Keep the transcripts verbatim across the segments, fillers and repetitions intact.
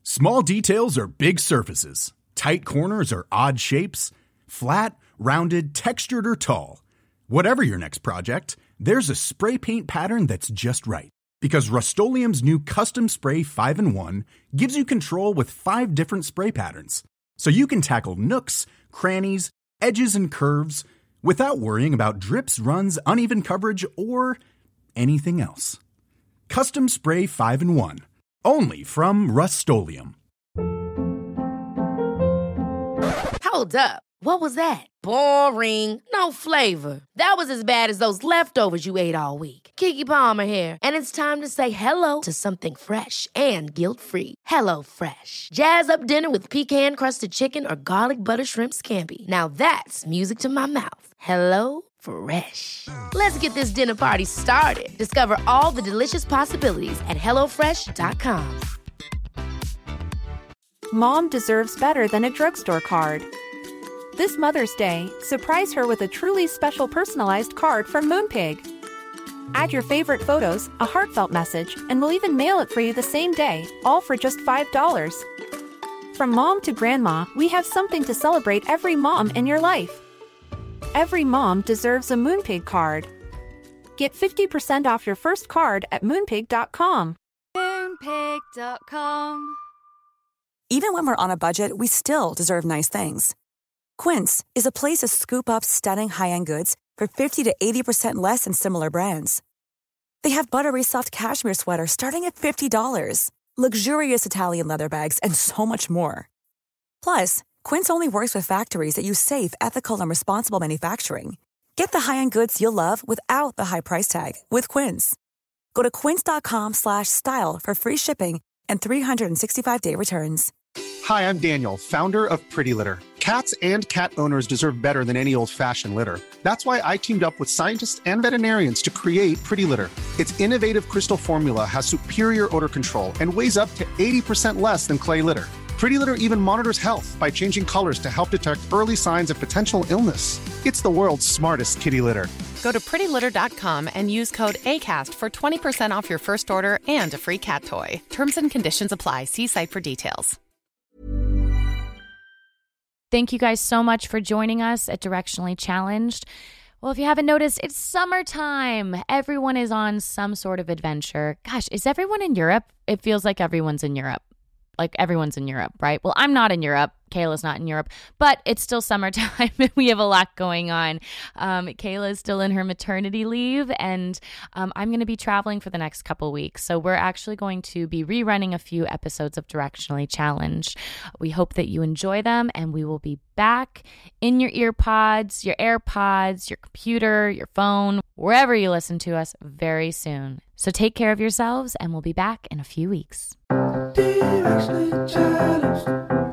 Small details are big surfaces. Tight corners are odd shapes. Flat, rounded, textured, or tall. Whatever your next project, there's a spray paint pattern that's just right. Because Rust-Oleum's new Custom Spray five in one gives you control with five different spray patterns. So you can tackle nooks, crannies, edges, and curves without worrying about drips, runs, uneven coverage, or anything else. Custom Spray five in one. Only from Rust-Oleum. Hold up. What was that? Boring. No flavor. That was as bad as those leftovers you ate all week. Keke Palmer here, and it's time to say hello to something fresh and guilt-free. Hello Fresh. Jazz up dinner with pecan-crusted chicken or garlic butter shrimp scampi. Now that's music to my mouth. Hello Fresh. Let's get this dinner party started. Discover all the delicious possibilities at hello fresh dot com. Mom deserves better than a drugstore card. This Mother's Day, surprise her with a truly special personalized card from Moonpig. Add your favorite photos, a heartfelt message, and we'll even mail it for you the same day, all for just five dollars. From mom to grandma, we have something to celebrate every mom in your life. Every mom deserves a Moonpig card. Get fifty percent off your first card at moonpig dot com. moonpig dot com. Even when we're on a budget, we still deserve nice things. Quince is a place to scoop up stunning high-end goods for fifty to eighty percent less than similar brands. They have buttery soft cashmere sweaters starting at fifty dollars, luxurious Italian leather bags, and so much more. Plus, Quince only works with factories that use safe, ethical, and responsible manufacturing. Get the high-end goods you'll love without the high price tag with Quince. Go to quince dot com slash style for free shipping and three sixty-five day returns. Hi, I'm Daniel, founder of Pretty Litter. Cats and cat owners deserve better than any old-fashioned litter. That's why I teamed up with scientists and veterinarians to create Pretty Litter. Its innovative crystal formula has superior odor control and weighs up to eighty percent less than clay litter. Pretty Litter even monitors health by changing colors to help detect early signs of potential illness. It's the world's smartest kitty litter. Go to pretty litter dot com and use code ACAST for twenty percent off your first order and a free cat toy. Terms and conditions apply. See site for details. Thank you guys so much for joining us at Directionally Challenged. Well, if you haven't noticed, it's summertime. Everyone is on some sort of adventure. Gosh, is everyone in Europe? It feels like everyone's in Europe. Like everyone's in Europe, right? Well, I'm not in Europe. Kayla's not in Europe, but it's still summertime and we have a lot going on. Um, Kayla is still in her maternity leave and um, I'm going to be traveling for the next couple weeks. So we're actually going to be rerunning a few episodes of Directionally Challenged. We hope that you enjoy them and we will be back in your ear pods, your AirPods, your computer, your phone, wherever you listen to us very soon. So take care of yourselves and we'll be back in a few weeks. Directionally Challenged.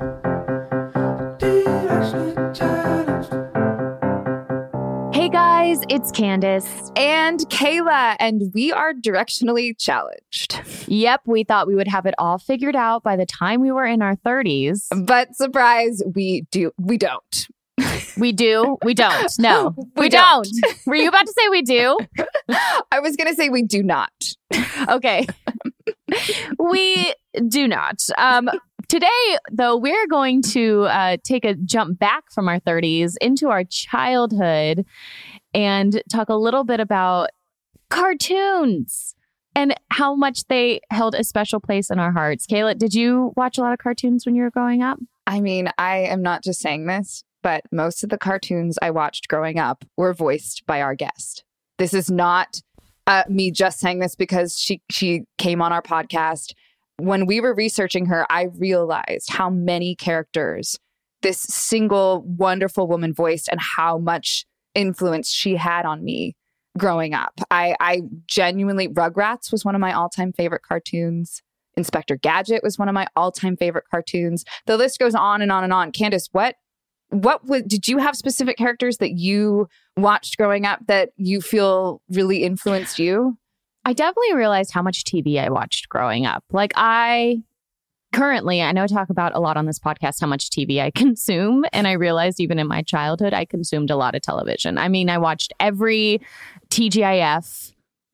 Directionally Challenged. Hey guys, it's Candace. And Kayla, and we are Directionally Challenged. Yep, we thought we would have it all figured out by the time we were in our thirties. But surprise, we do. We don't. We do. We don't. No, we, we don't. don't. Were you about to say we do? I was going to say we do not. Okay. We do not. Um, today, though, we're going to uh, take a jump back from our thirties into our childhood and talk a little bit about cartoons and how much they held a special place in our hearts. Kayla, did you watch a lot of cartoons when you were growing up? I mean, I am not just saying this, but most of the cartoons I watched growing up were voiced by our guest. This is not uh, me just saying this because she she came on our podcast. When we were researching her, I realized how many characters this single wonderful woman voiced and how much influence she had on me growing up. I, I genuinely, Rugrats was one of my all-time favorite cartoons. Inspector Gadget was one of my all-time favorite cartoons. The list goes on and on and on. Candace, what What was, did you have specific characters that you watched growing up that you feel really influenced you? I definitely realized how much T V I watched growing up. Like I currently, I know I talk about a lot on this podcast how much T V I consume. And I realized even in my childhood, I consumed a lot of television. I mean, I watched every T G I F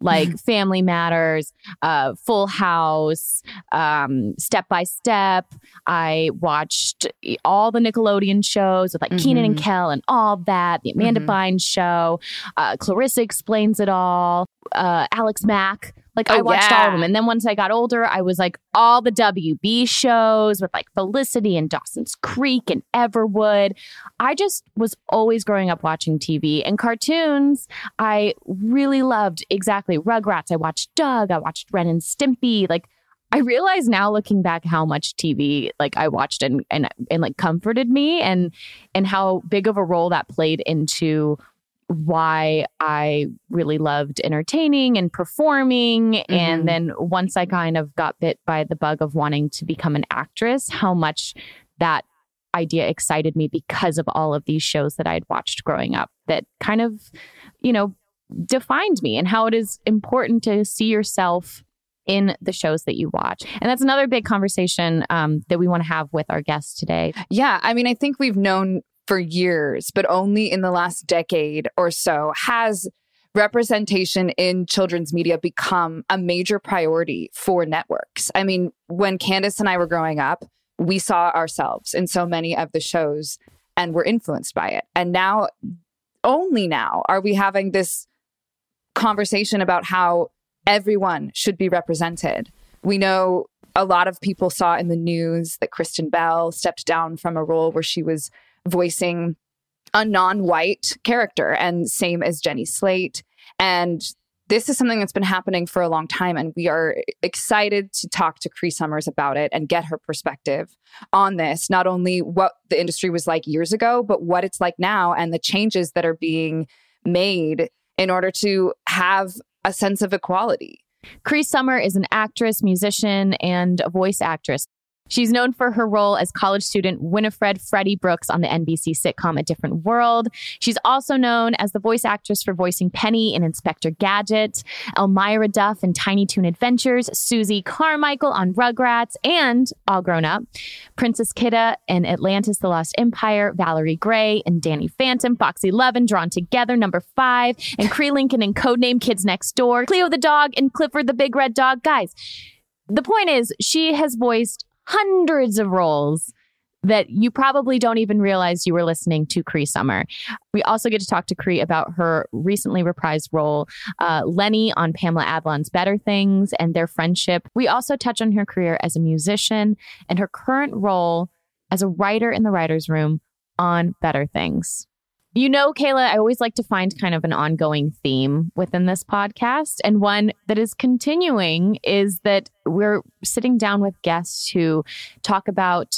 like Family Matters, uh, Full House, um, Step by Step. I watched all the Nickelodeon shows with like mm-hmm. Kenan and Kel and all that, the Amanda mm-hmm. Bynes show, uh, Clarissa Explains It All, uh, Alex Mack. Like oh, I watched yeah. all of them. And then once I got older, I was like all the W B shows with like Felicity and Dawson's Creek and Everwood. I just was always growing up watching T V and cartoons. I really loved exactly Rugrats. I watched Doug. I watched Ren and Stimpy. Like I realize now looking back how much T V like I watched and and and like comforted me and and how big of a role that played into why I really loved entertaining and performing. Mm-hmm. And then once I kind of got bit by the bug of wanting to become an actress, how much that idea excited me because of all of these shows that I had watched growing up that kind of, you know, defined me and how it is important to see yourself in the shows that you watch. And that's another big conversation um, that we want to have with our guests today. Yeah. I mean, I think we've known for years, but only in the last decade or so has representation in children's media become a major priority for networks. I mean, when Candace and I were growing up, we saw ourselves in so many of the shows and were influenced by it. And now, only now, are we having this conversation about how everyone should be represented. We know a lot of people saw in the news that Kristen Bell stepped down from a role where she was voicing a non-white character, and same as Jenny Slate. And this is something that's been happening for a long time, and we are excited to talk to Cree Summers about it and get her perspective on this, not only what the industry was like years ago, but what it's like now and the changes that are being made in order to have a sense of equality. Cree Summer is an actress, musician, and a voice actress. She's known for her role as college student Winifred Freddie Brooks on the N B C sitcom A Different World. She's also known as the voice actress for voicing Penny in Inspector Gadget, Elmira Duff in Tiny Toon Adventures, Susie Carmichael on Rugrats, and All Grown Up, Princess Kidda in Atlantis The Lost Empire, Valerie Gray and Danny Phantom, Foxy Levin, Drawn Together, number five, and Cree Lincoln in Codename Kids Next Door, Cleo the Dog and Clifford the Big Red Dog. Guys, the point is she has voiced hundreds of roles that you probably don't even realize you were listening to Cree Summer. We also get to talk to Cree about her recently reprised role, uh, Lenny on Pamela Adlon's Better Things, and their friendship. We also touch on her career as a musician and her current role as a writer in the writer's room on Better Things. You know, Kayla, I always like to find kind of an ongoing theme within this podcast. And one that is continuing is that we're sitting down with guests who talk about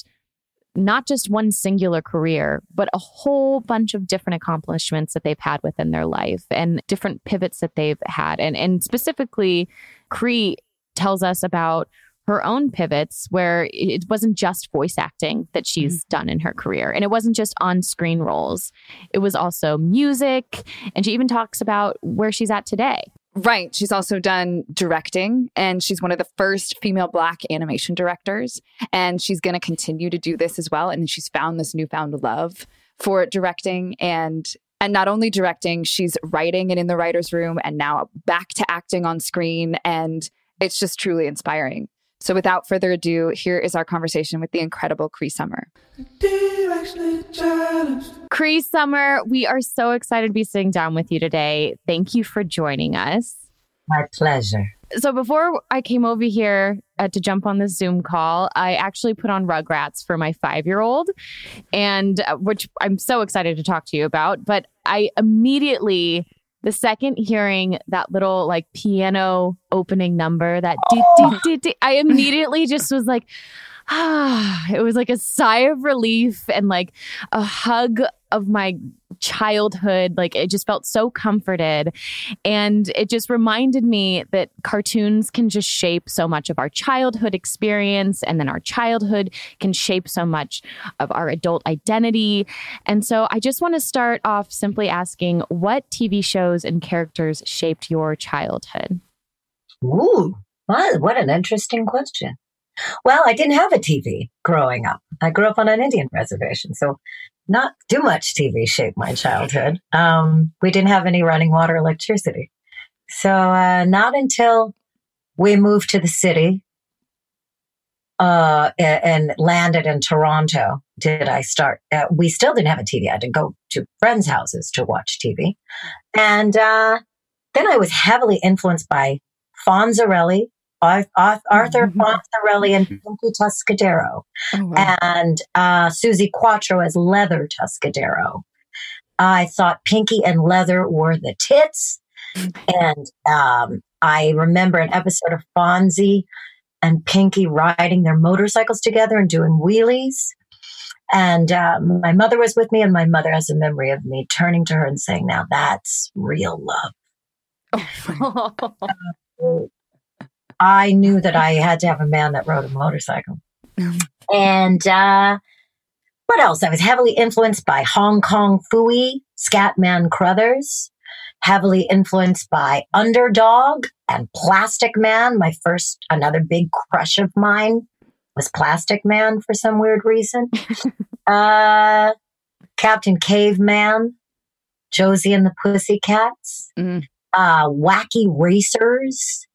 not just one singular career, but a whole bunch of different accomplishments that they've had within their life and different pivots that they've had. And, and specifically, Cree tells us about her own pivots where it wasn't just voice acting that she's mm-hmm. done in her career. And it wasn't just on-screen roles. It was also music. And she even talks about where she's at today. Right. She's also done directing, and she's one of the first female Black animation directors. And she's going to continue to do this as well. And she's found this newfound love for directing, and and not only directing, she's writing and in the writer's room, and now back to acting on screen. And it's just truly inspiring. So without further ado, here is our conversation with the incredible Cree Summer. Cree Summer, we are so excited to be sitting down with you today. Thank you for joining us. My pleasure. So before I came over here uh, to jump on this Zoom call, I actually put on Rugrats for my five-year-old, and uh, which I'm so excited to talk to you about. But I immediately... The second hearing that little like piano opening number, that dee, dee, dee, dee, I immediately just was like, ah, it was like a sigh of relief and like a hug of my childhood. Like it just felt so comforted. And it just reminded me that cartoons can just shape so much of our childhood experience. And then our childhood can shape so much of our adult identity. And so I just want to start off simply asking, what T V shows and characters shaped your childhood? Ooh, well, what an interesting question. Well, I didn't have a T V growing up. I grew up on an Indian reservation, so not too much T V shaped my childhood. Um, we didn't have any running water, electricity. So uh, not until we moved to the city uh, and, and landed in Toronto did I start. Uh, we still didn't have a T V. I had to go to friends' houses to watch T V. And uh, then I was heavily influenced by Fonzarelli, Arthur Fonzarelli and Pinky Tuscadero, oh, wow. and uh, Susie Quattro as Leather Tuscadero. I thought Pinky and Leather were the tits. And um, I remember an episode of Fonzie and Pinky riding their motorcycles together and doing wheelies. And um, my mother was with me, and my mother has a memory of me turning to her and saying, now that's real love. Oh. I knew that I had to have a man that rode a motorcycle. And uh, what else? I was heavily influenced by Hong Kong Phooey, Scatman Crothers, heavily influenced by Underdog and Plastic Man. My first, another big crush of mine was Plastic Man for some weird reason. uh, Captain Caveman, Josie and the Pussycats, mm. uh, Wacky Racers.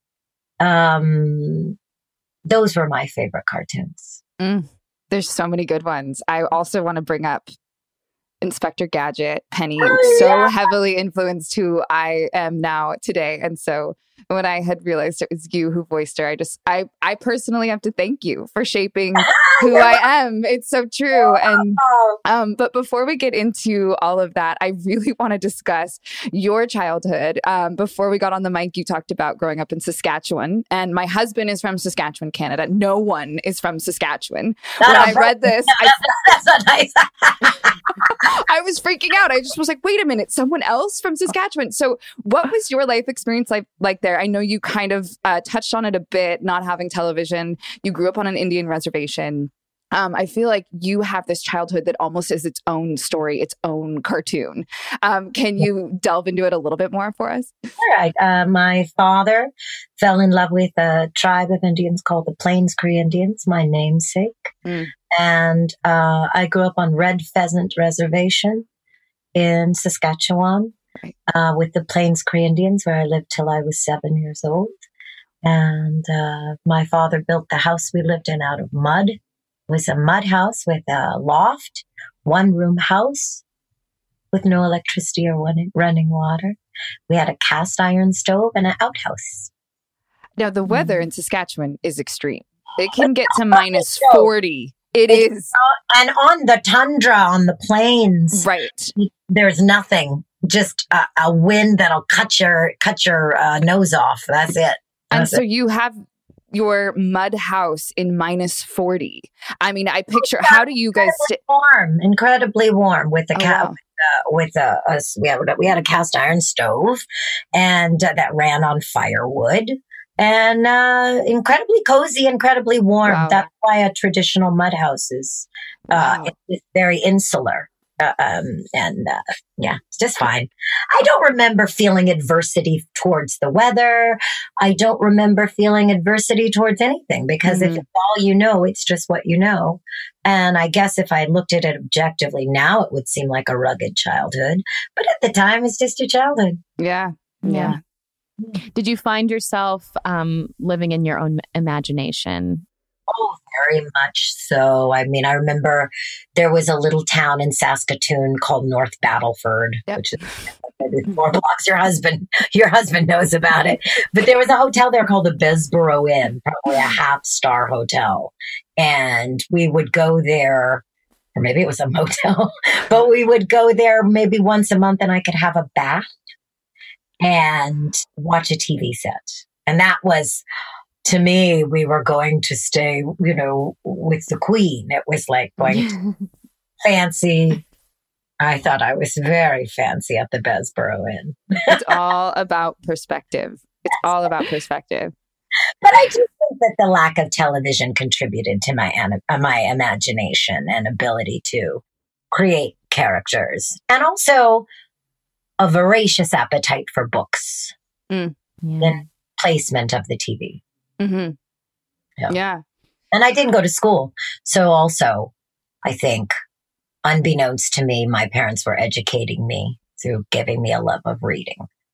Um, those were my favorite cartoons. Mm. There's so many good ones. I also want to bring up Inspector Gadget, Penny, oh, so yeah. heavily influenced who I am now today. And so when I had realized it was you who voiced her, I just, I, I personally have to thank you for shaping who I am. It's so true. And, um, but before we get into all of that, I really want to discuss your childhood. Um, before we got on the mic, you talked about growing up in Saskatchewan, and my husband is from Saskatchewan, Canada. No one is from Saskatchewan. When I read this, I, that's not nice. I was freaking out. I just was like, wait a minute, someone else from Saskatchewan. So what was your life experience like, like there? I know you kind of uh, touched on it a bit, not having television. You grew up on an Indian reservation. Um, I feel like you have this childhood that almost is its own story, its own cartoon. Um, can you delve into it a little bit more for us? All right. Uh, my father fell in love with a tribe of Indians called the Plains Cree Indians, my namesake. Mm. And uh, I grew up on Red Pheasant Reservation in Saskatchewan right. uh, with the Plains Cree Indians, where I lived till I was seven years old. And uh, my father built the house we lived in out of mud. It was a mud house with a loft, one room house with no electricity or running water. We had a cast iron stove and an outhouse. Now, the weather mm. in Saskatchewan is extreme. It can get to minus forty. It it's, is. And on the tundra, on the plains, right? There's nothing, just a, a wind that'll cut your cut your uh, nose off. That's it. And That's so it. you have your mud house in minus forty. I mean, I picture, how do you guys sit? Warm, incredibly warm with the oh, cow. Wow. Uh, with a, a we had we had a cast iron stove, and uh, that ran on firewood. And uh, incredibly cozy, incredibly warm. Wow. That's why a traditional mud house is uh, wow. it's very insular. Uh, um, and uh, yeah, it's just fine. I don't remember feeling adversity towards the weather. I don't remember feeling adversity towards anything, because mm-hmm. if it's all you know, it's just what you know. And I guess if I looked at it objectively now, it would seem like a rugged childhood. But at the time, it's just a childhood. Yeah. Yeah. yeah. Did you find yourself um, living in your own imagination? Oh, very much so. I mean, I remember there was a little town in Saskatoon called North Battleford, yep. which is four blocks. Your husband, your husband knows about it. But there was a hotel there called the Bessborough Inn, probably a half-star hotel. And we would go there, or maybe it was a motel, but we would go there maybe once a month, and I could have a bath and watch a T V set. And that was, to me, we were going to stay, you know, with the Queen. It was like going to fancy. I thought I was very fancy at the Bessborough Inn. It's all about perspective. It's all about perspective. But I do think that the lack of television contributed to my uh, my imagination and ability to create characters. And also a voracious appetite for books mm, yeah. and placement of the T V. Mm-hmm. Yeah. yeah. And I didn't go to school. So also, I think, unbeknownst to me, my parents were educating me through giving me a love of reading.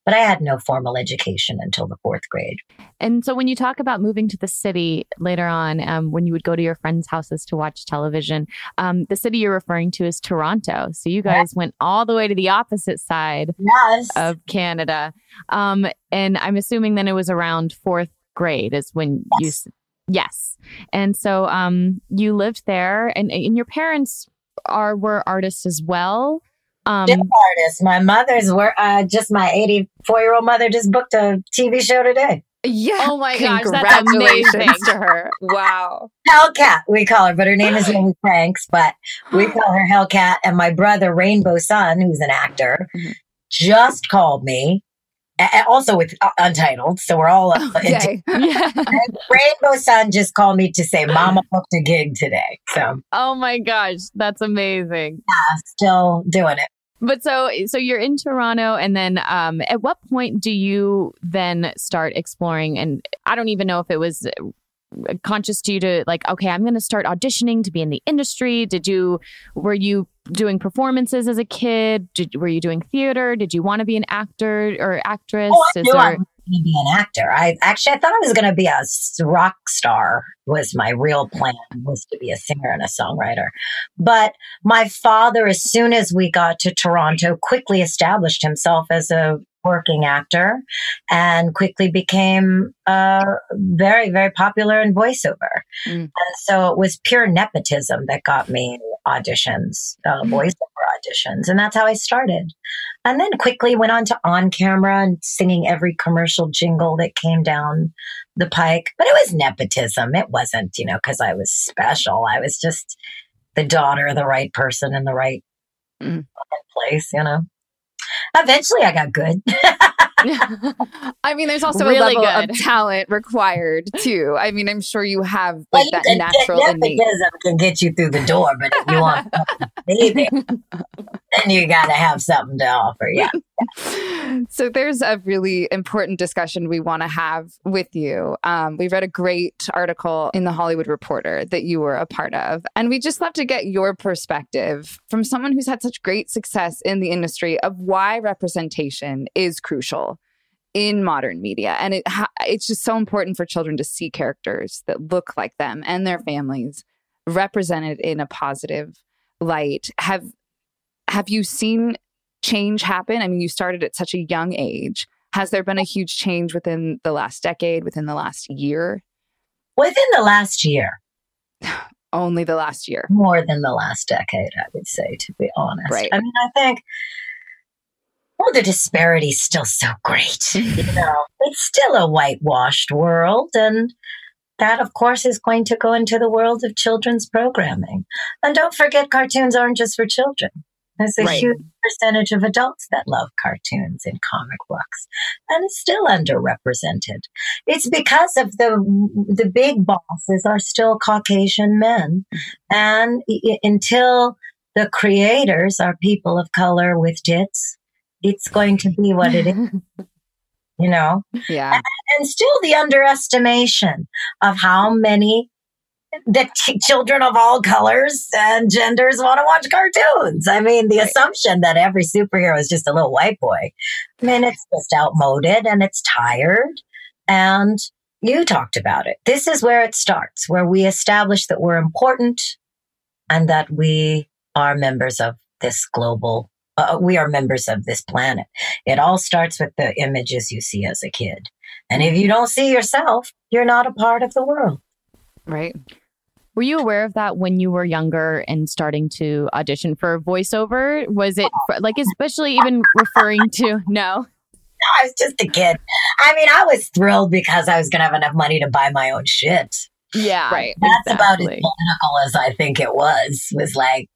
but I had no formal education until the fourth grade. And so when you talk about moving to the city later on, um, when you would go to your friends' houses to watch television, um, the city you're referring to is Toronto. So you guys yeah. went all the way to the opposite side yes. of Canada. Um, and I'm assuming then it was around fourth grade is when yes. you... Yes. And so um, you lived there and, and your parents are were artists as well. Um, Just artists. My mother's were uh, just my eighty-four-year-old mother just booked a T V show today. Yeah. Oh my gosh, congratulations that's amazing. to her. Wow. Hellcat, we call her, but her name is Lily Franks, but we call her Hellcat. And my brother, Rainbow Sun, who's an actor, mm-hmm. just called me. Also with uh, Untitled, so we're all uh, okay. yeah. Rainbow Sun just called me to say, "Mama booked a gig today." So, oh my gosh, that's amazing! Yeah, still doing it. But so, so you're in Toronto, and then um, at what point do you then start exploring? And I don't even know if it was conscious to you to like, okay, I'm going to start auditioning to be in the industry. Did you? Were you doing performances as a kid? Did, were you doing theater? Did you want to be an actor or actress? Oh, I Is knew there... I wanted to be an actor. I actually I thought I was going to be a rock star. Was my real plan was to be a singer and a songwriter. But my father, as soon as we got to Toronto, quickly established himself as a working actor and quickly became uh, very, very popular in voiceover. Mm. And so it was pure nepotism that got me auditions, uh, voiceover auditions. And that's how I started. And then quickly went on to on camera and singing every commercial jingle that came down the pike. But it was nepotism. It wasn't, you know, because I was special. I was just the daughter of the right person in the right mm. place, you know. Eventually, I got good. I mean, there's also really a level good. of talent required too. I mean, I'm sure you have like well, that you natural can, innate. Nepotism can get you through the door, but if you want baby, then you got to have something to offer. Yeah. So there's a really important discussion we want to have with you. Um, we read a great article in the Hollywood Reporter that you were a part of, and we just love to get your perspective from someone who's had such great success in the industry of why representation is crucial in modern media. And it ha- it's just so important for children to see characters that look like them and their families represented in a positive light. Have have you seen change happen? I mean, you started at such a young age. Has there been a huge change within the last decade, within the last year? Within the last year. Only the last year. More than the last decade, I would say, to be honest. Right. I mean, I think, well, the disparity is still so great. You know, it's still a whitewashed world. And that, of course, is going to go into the world of children's programming. And don't forget, cartoons aren't just for children. There's a right. huge percentage of adults that love cartoons and comic books, and it's still underrepresented. It's because of the the big bosses are still Caucasian men, and I- until the creators are people of color with tits, it's going to be what it is. You know, yeah, and, and still the underestimation of how many. That t- children of all colors and genders want to watch cartoons. I mean, the right. assumption that every superhero is just a little white boy. I mean, it's just outmoded and it's tired. And you talked about it. This is where it starts, where we establish that we're important and that we are members of this global, uh, we are members of this planet. It all starts with the images you see as a kid. And if you don't see yourself, you're not a part of the world. Right. Were you aware of that when you were younger and starting to audition for voiceover? Was it like, especially even referring to, no? No, I was just a kid. I mean, I was thrilled because I was going to have enough money to buy my own shit. Yeah. Right. That's exactly. about as political as I think it was. It was like,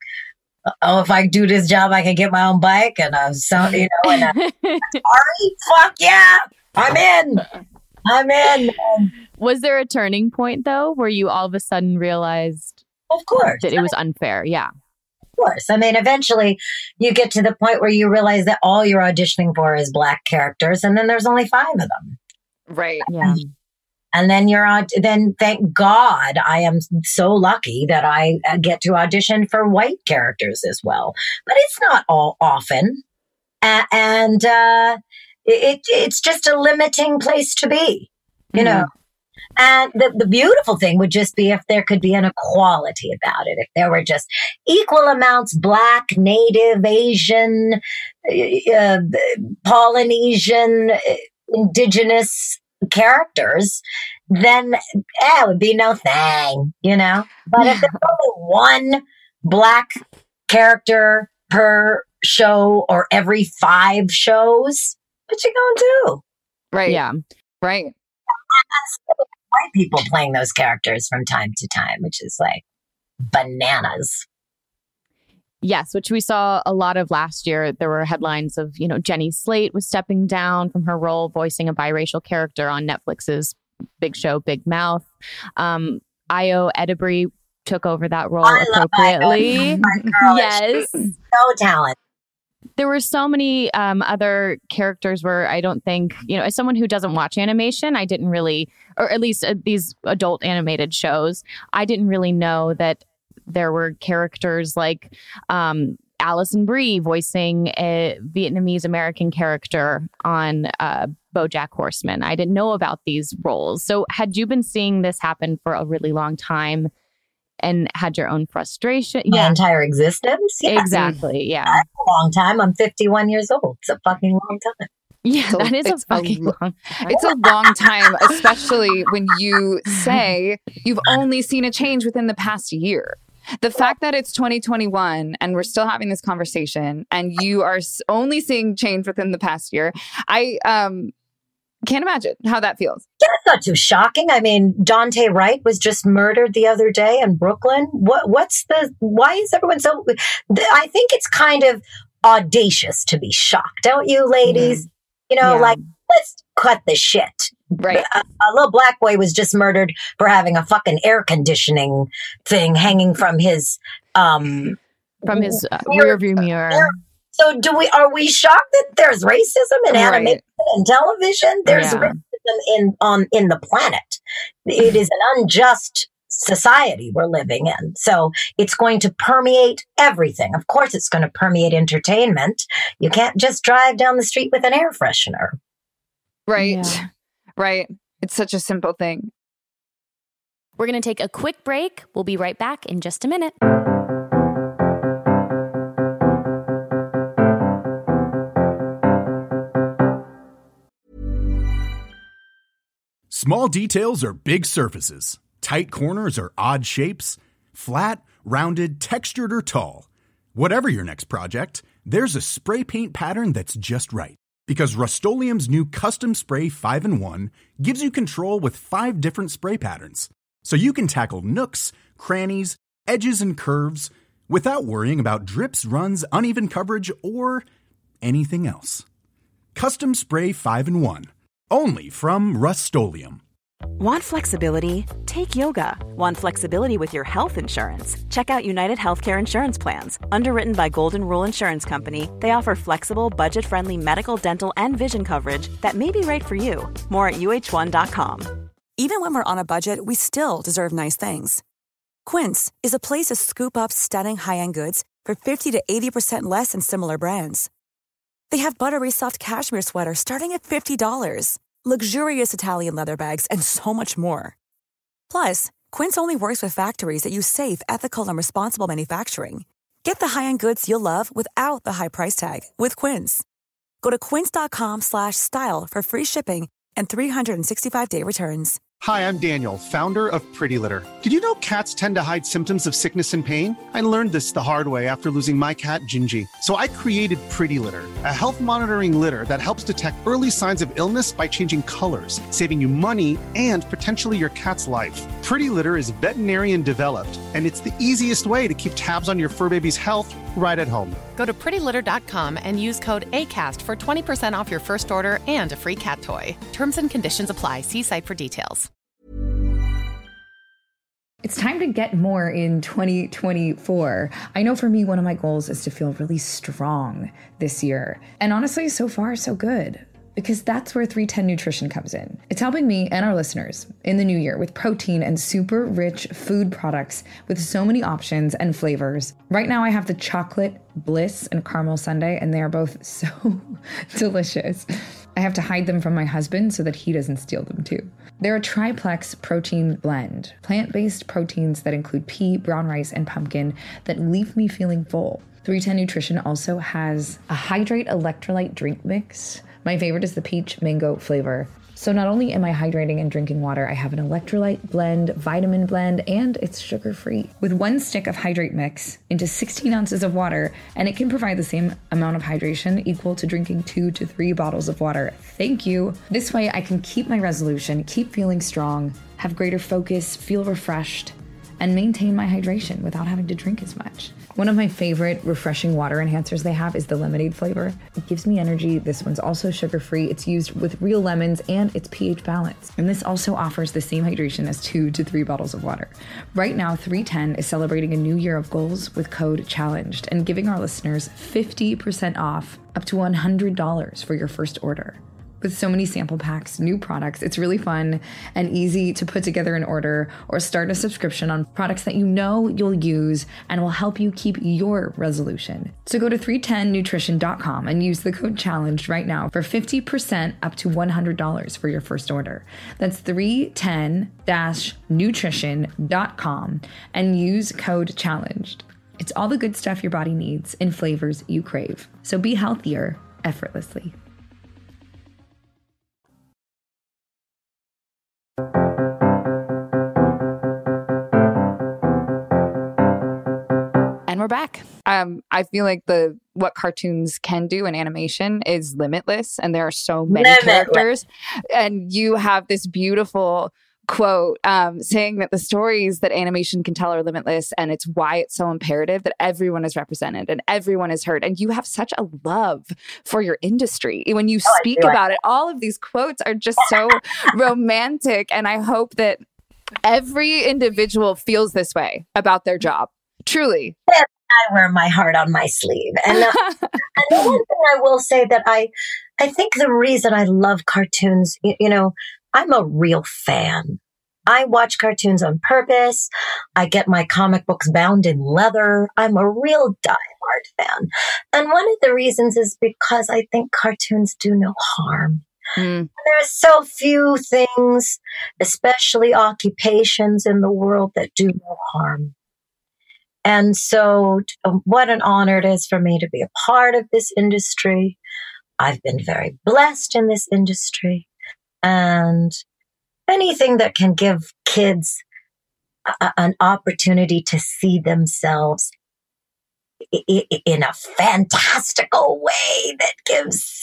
oh, if I do this job, I can get my own bike. And I was so, you know, and I, sorry, fuck yeah, I'm in. I'm in. Was there a turning point, though, where you all of a sudden realized of course. that it was unfair? Yeah. Of course. I mean, eventually you get to the point where you realize that all you're auditioning for is Black characters, and then there's only five of them. Right. Yeah. And then you're on, then thank God I am so lucky that I get to audition for white characters as well. But it's not all often. Uh, and, uh, It, it it's just a limiting place to be, you mm-hmm. know. And the, the beautiful thing would just be if there could be an equality about it. If there were just equal amounts Black, Native, Asian, uh, Polynesian, Indigenous characters, then eh, it would be no thing, you know? But if there's only one Black character per show or every five shows, what you gonna do? Right. Yeah. Right. White people playing those characters from time to time, which is like bananas. Yes, which we saw a lot of last year. There were headlines of, you know, Jenny Slate was stepping down from her role voicing a biracial character on Netflix's big show, Big Mouth. Um, Ayo Edebiri took over that role I appropriately. Love yes. So talented. There were so many um, other characters where I don't think, you know, as someone who doesn't watch animation, I didn't really, or at least uh, these adult animated shows, I didn't really know that there were characters like um, Alison Brie voicing a Vietnamese American character on uh, BoJack Horseman. I didn't know about these roles. So had you been seeing this happen for a really long time and had your own frustration? My yeah. entire existence? Yeah. Exactly, yeah. That's a long time. I'm fifty-one years old. It's a fucking long time. Yeah, So that is a it's a fucking lo- long It's a long time, especially when you say you've only seen a change within the past year. The fact that it's twenty twenty-one and we're still having this conversation and you are s- only seeing change within the past year, I um can't imagine how that feels. Yeah, it's not too shocking. I mean, Dante Wright was just murdered the other day in Brooklyn. What? What's the? Why is everyone so? I think it's kind of audacious to be shocked, don't you, ladies? Mm. You know, Yeah. like let's cut the shit. Right. A, a little black boy was just murdered for having a fucking air conditioning thing hanging from his um from his uh, rear- rearview mirror. So do we, are we shocked that there's racism in Right. animation and television? There's Yeah. racism in, on, in the planet. It is an unjust society we're living in. So it's going to permeate everything. Of course, it's going to permeate entertainment. You can't just drive down the street with an air freshener. Right. Yeah. Right. It's such a simple thing. We're going to take a quick break. We'll be right back in just a minute. Small details are big surfaces. Tight corners are odd shapes. Flat, rounded, textured, or tall. Whatever your next project, there's a spray paint pattern that's just right. Because Rust-Oleum's new Custom Spray five in one gives you control with five different spray patterns. So you can tackle nooks, crannies, edges, and curves without worrying about drips, runs, uneven coverage, or anything else. Custom Spray five in one. Only from Rust-Oleum. Want flexibility? Take yoga. Want flexibility with your health insurance? Check out United Healthcare Insurance Plans. Underwritten by Golden Rule Insurance Company, they offer flexible, budget-friendly medical, dental, and vision coverage that may be right for you. More at U H one dot com. Even when we're on a budget, we still deserve nice things. Quince is a place to scoop up stunning high-end goods for fifty to eighty percent less than similar brands. They have buttery soft cashmere sweaters starting at fifty dollars, luxurious Italian leather bags, and so much more. Plus, Quince only works with factories that use safe, ethical, and responsible manufacturing. Get the high-end goods you'll love without the high price tag with Quince. Go to quince.com slash style for free shipping and three sixty-five day returns. Hi, I'm Daniel, founder of Pretty Litter. Did you know cats tend to hide symptoms of sickness and pain? I learned this the hard way after losing my cat, Gingy. So I created Pretty Litter, a health monitoring litter that helps detect early signs of illness by changing colors, saving you money and potentially your cat's life. Pretty Litter is veterinarian developed, and it's the easiest way to keep tabs on your fur baby's health right at home. Go to pretty litter dot com and use code ACAST for twenty percent off your first order and a free cat toy. Terms and conditions apply. See site for details. It's time to get more in twenty twenty-four. I know for me, one of my goals is to feel really strong this year. And honestly, so far, so good. Because that's where three ten Nutrition comes in. It's helping me and our listeners in the new year with protein and super rich food products with so many options and flavors. Right now, I have the chocolate bliss and caramel sundae, and they are both so delicious. I have to hide them from my husband so that he doesn't steal them too. They're a triplex protein blend, plant-based proteins that include pea, brown rice, and pumpkin that leave me feeling full. three ten Nutrition also has a Hydrate electrolyte drink mix. My favorite is the peach mango flavor. So not only am I hydrating and drinking water, I have an electrolyte blend, vitamin blend, and it's sugar-free. With one stick of Hydrate mix into sixteen ounces of water, and it can provide the same amount of hydration equal to drinking two to three bottles of water. Thank you. This way I can keep my resolution, keep feeling strong, have greater focus, feel refreshed, and maintain my hydration without having to drink as much. One of my favorite refreshing water enhancers they have is the lemonade flavor. It gives me energy. This one's also sugar-free. It's used with real lemons and it's pH balanced. And this also offers the same hydration as two to three bottles of water. Right now, three ten is celebrating a new year of goals with code CHALLENGED and giving our listeners fifty percent off up to one hundred dollars for your first order. With so many sample packs, new products, it's really fun and easy to put together an order or start a subscription on products that you know you'll use and will help you keep your resolution. So go to three ten nutrition dot com and use the code CHALLENGED right now for fifty percent up to one hundred dollars for your first order. That's three ten nutrition dot com and use code CHALLENGED. It's all the good stuff your body needs in flavors you crave. So be healthier effortlessly. And we're back. Um, I feel like the what cartoons can do in animation is limitless, and there are so many limitless characters. And you have this beautiful quote um, saying that the stories that animation can tell are limitless, and it's why it's so imperative that everyone is represented and everyone is heard. And you have such a love for your industry. When you oh, speak about it, all of these quotes are just so romantic. And I hope that every individual feels this way about their job. Truly. I wear my heart on my sleeve. And, uh, and the one thing I will say that I, I think the reason I love cartoons, you, you know, I'm a real fan. I watch cartoons on purpose. I get my comic books bound in leather. I'm a real diehard fan. And one of the reasons is because I think cartoons do no harm. Mm. There are so few things, especially occupations in the world, that do no harm. And so um, what an honor it is for me to be a part of this industry. I've been very blessed in this industry. And anything that can give kids a, an opportunity to see themselves I- I- in a fantastical way that gives,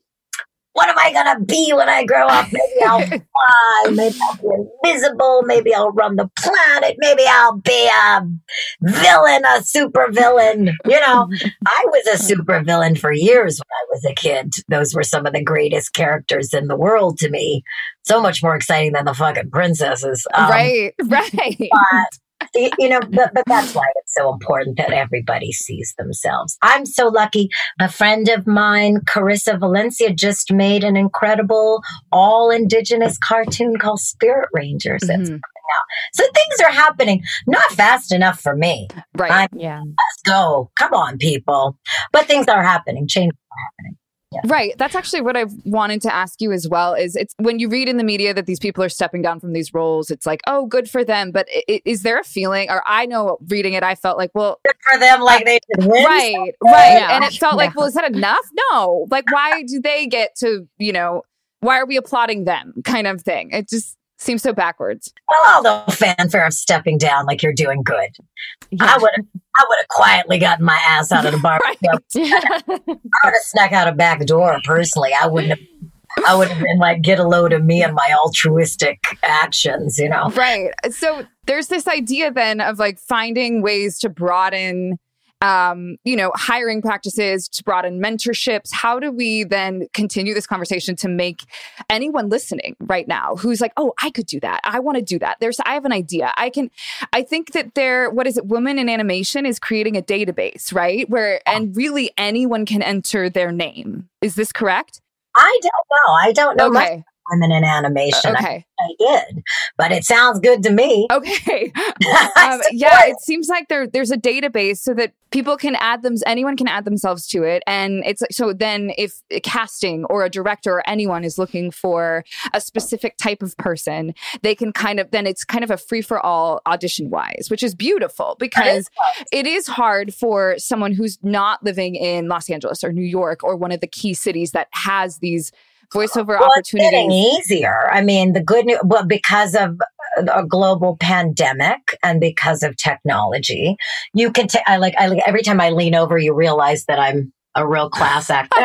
what am I going to be when I grow up? Maybe I'll fly. Maybe I'll be invisible. Maybe I'll run the planet. Maybe I'll be a villain, a super villain. You know, I was a super villain for years when I was a kid. Those were some of the greatest characters in the world to me. So much more exciting than the fucking princesses. Um, right, right. But, you know, but, but that's why it's so important that everybody sees themselves. I'm so lucky. A friend of mine, Carissa Valencia, just made an incredible all indigenous cartoon called Spirit Rangers. Mm-hmm. It's coming out. So things are happening, not fast enough for me. Right. I'm, yeah. Let's go. Come on, people. But things are happening. Changes are happening. Yeah. Right. That's actually what I've wanted to ask you as well, is it's when you read in the media that these people are stepping down from these roles, it's like, oh, good for them. But is, is there a feeling, or I know reading it, I felt like, well, good for them, like they should win. Right. Something. Right. Yeah. And it felt yeah. like, well, is that enough? No. Like, why do they get to, you know, why are we applauding them kind of thing? It just seems so backwards. Well, all the fanfare of stepping down like you're doing good. Yeah. I would have I would have quietly gotten my ass out of the bar. Right. Yeah. I would have snuck out a back door personally. I wouldn't have I would have been like, get a load of me and my altruistic actions, you know? Right. So there's this idea then of like finding ways to broaden Um, you know, hiring practices, to broaden mentorships. How do we then continue this conversation to make anyone listening right now who's like, oh, I could do that. I want to do that. There's, I have an idea. I can, I think that there, what is it? Women in Animation is creating a database, right? Where, and really anyone can enter their name. Is this correct? I don't know. I don't know okay. much women in animation. Uh, okay. I, I did, but it sounds good to me. Okay. um, yeah, it seems like there there's a database so that People can add them, anyone can add themselves to it. And it's so then if a casting or a director or anyone is looking for a specific type of person, they can kind of, then it's kind of a free for all audition wise, which is beautiful because it is hard for someone who's not living in Los Angeles or New York or one of the key cities that has these voiceover well, opportunities. It's getting easier. I mean, the good news, well, because of a global pandemic and because of technology, you can take, I like, I like, every time I lean over, you realize that I'm a real class actor.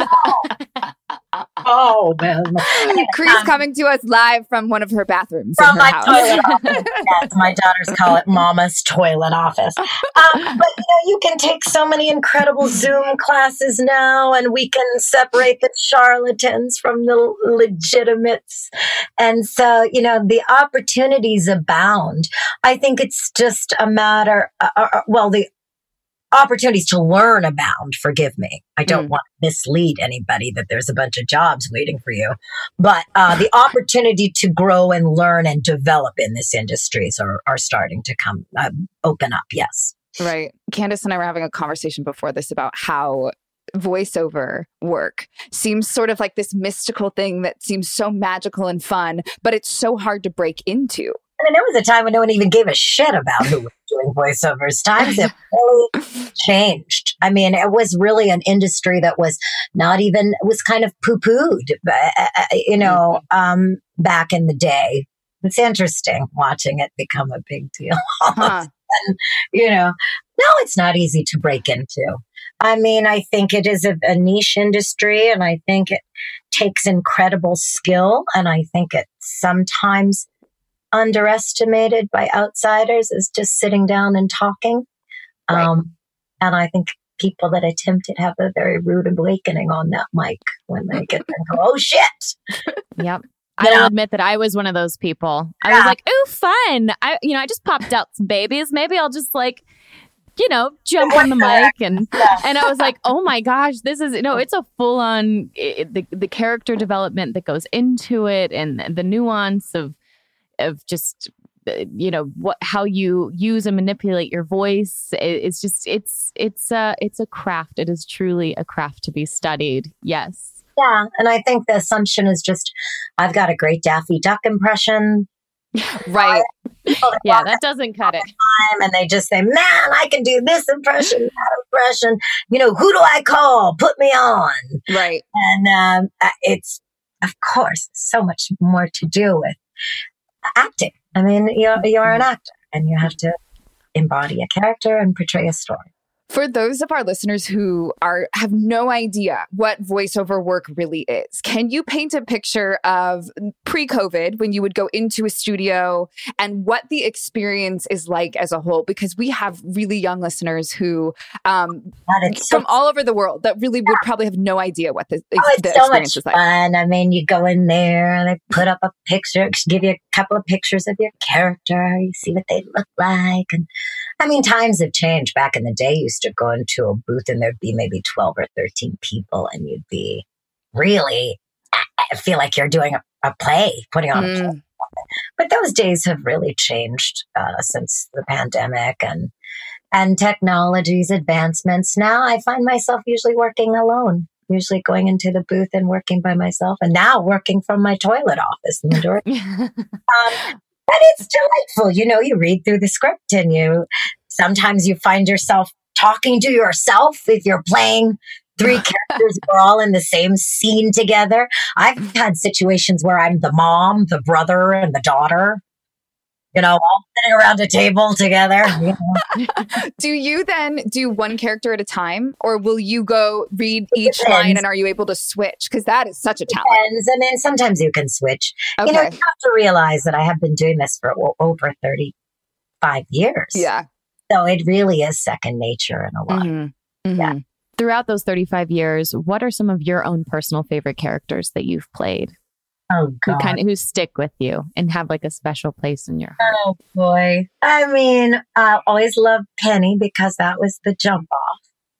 Oh, man. Cree's um, coming to us live from one of her bathrooms from in her my house. Toilet office. Yes, my daughters call it Mama's toilet office. Um, but, you know, you can take so many incredible Zoom classes now, and we can separate the charlatans from the legitimates. And so, you know, the opportunities abound. I think it's just a matter, uh, uh, well, the opportunities to learn abound, forgive me. I don't mm. want to mislead anybody that there's a bunch of jobs waiting for you. But uh, the opportunity to grow and learn and develop in this industries are, are starting to come, uh, open up, yes. Right. Candace and I were having a conversation before this about how voiceover work seems sort of like this mystical thing that seems so magical and fun, but it's so hard to break into. And there was a time when no one even gave a shit about who was doing voiceovers. Times have really changed. I mean, it was really an industry that was not even, it was kind of poo-pooed, uh, you know, um, back in the day. It's interesting watching it become a big deal. Huh. And, you know, no, it's not easy to break into. I mean, I think it is a, a niche industry, and I think it takes incredible skill, and I think it sometimes underestimated by outsiders is just sitting down and talking. Right. Um, and I think people that attempt it have a very rude awakening on that mic when they get there and go, oh shit. Yep. I will admit that I was one of those people. I yeah. was like, ooh, fun. I, you know, I just popped out some babies. Maybe I'll just like, you know, jump on the mic. And, yeah. and I was like, oh my gosh, this is, you know, it's a full on, it, the, the character development that goes into it and the nuance of, of just, you know, what, how you use and manipulate your voice. It's just, it's, it's a, it's a craft. It is truly a craft to be studied. Yes. Yeah. And I think the assumption is just, I've got a great Daffy Duck impression. Right. Yeah. That doesn't cut it. And they just say, man, I can do this impression, that impression. You know, who do I call? Put me on. Right. And um, it's, of course, so much more to do with acting. I mean, you're, you're an actor and you have to embody a character and portray a story. For those of our listeners who are have no idea what voiceover work really is, can you paint a picture of pre-COVID when you would go into a studio and what the experience is like as a whole? Because we have really young listeners who um, so from all over the world that really would probably have no idea what the, oh, the it's so experience much is like. Fun. I mean, you go in there and they put up a picture, give you a couple of pictures of your character. You see what they look like. And I mean, times have changed. Back in the day, you used to go into a booth and there'd be maybe twelve or thirteen people and you'd be really, I feel like you're doing a, a play, putting on mm. a play. But those days have really changed uh, since the pandemic and and technology's advancements. Now I find myself usually working alone, usually going into the booth and working by myself, and now working from my toilet office in the door. um, But it's delightful. You know, you read through the script and you, sometimes you find yourself talking to yourself if you're playing three characters who are all in the same scene together. I've had situations where I'm the mom, the brother, and the daughter, you know, all sitting around a table together. You know. Do you then do one character at a time, or will you go read each line and are you able to switch? Because that is such a challenge. Depends. I mean, sometimes you can switch. Okay. You know, you have to realize that I have been doing this for well, over thirty-five years. Yeah. So it really is second nature in a lot. Mm-hmm. Mm-hmm. Yeah. Throughout those thirty-five years, what are some of your own personal favorite characters that you've played? Oh, God. Who kind of who stick with you and have like a special place in your heart? Oh, boy. I mean, I always loved Penny because that was the jump off.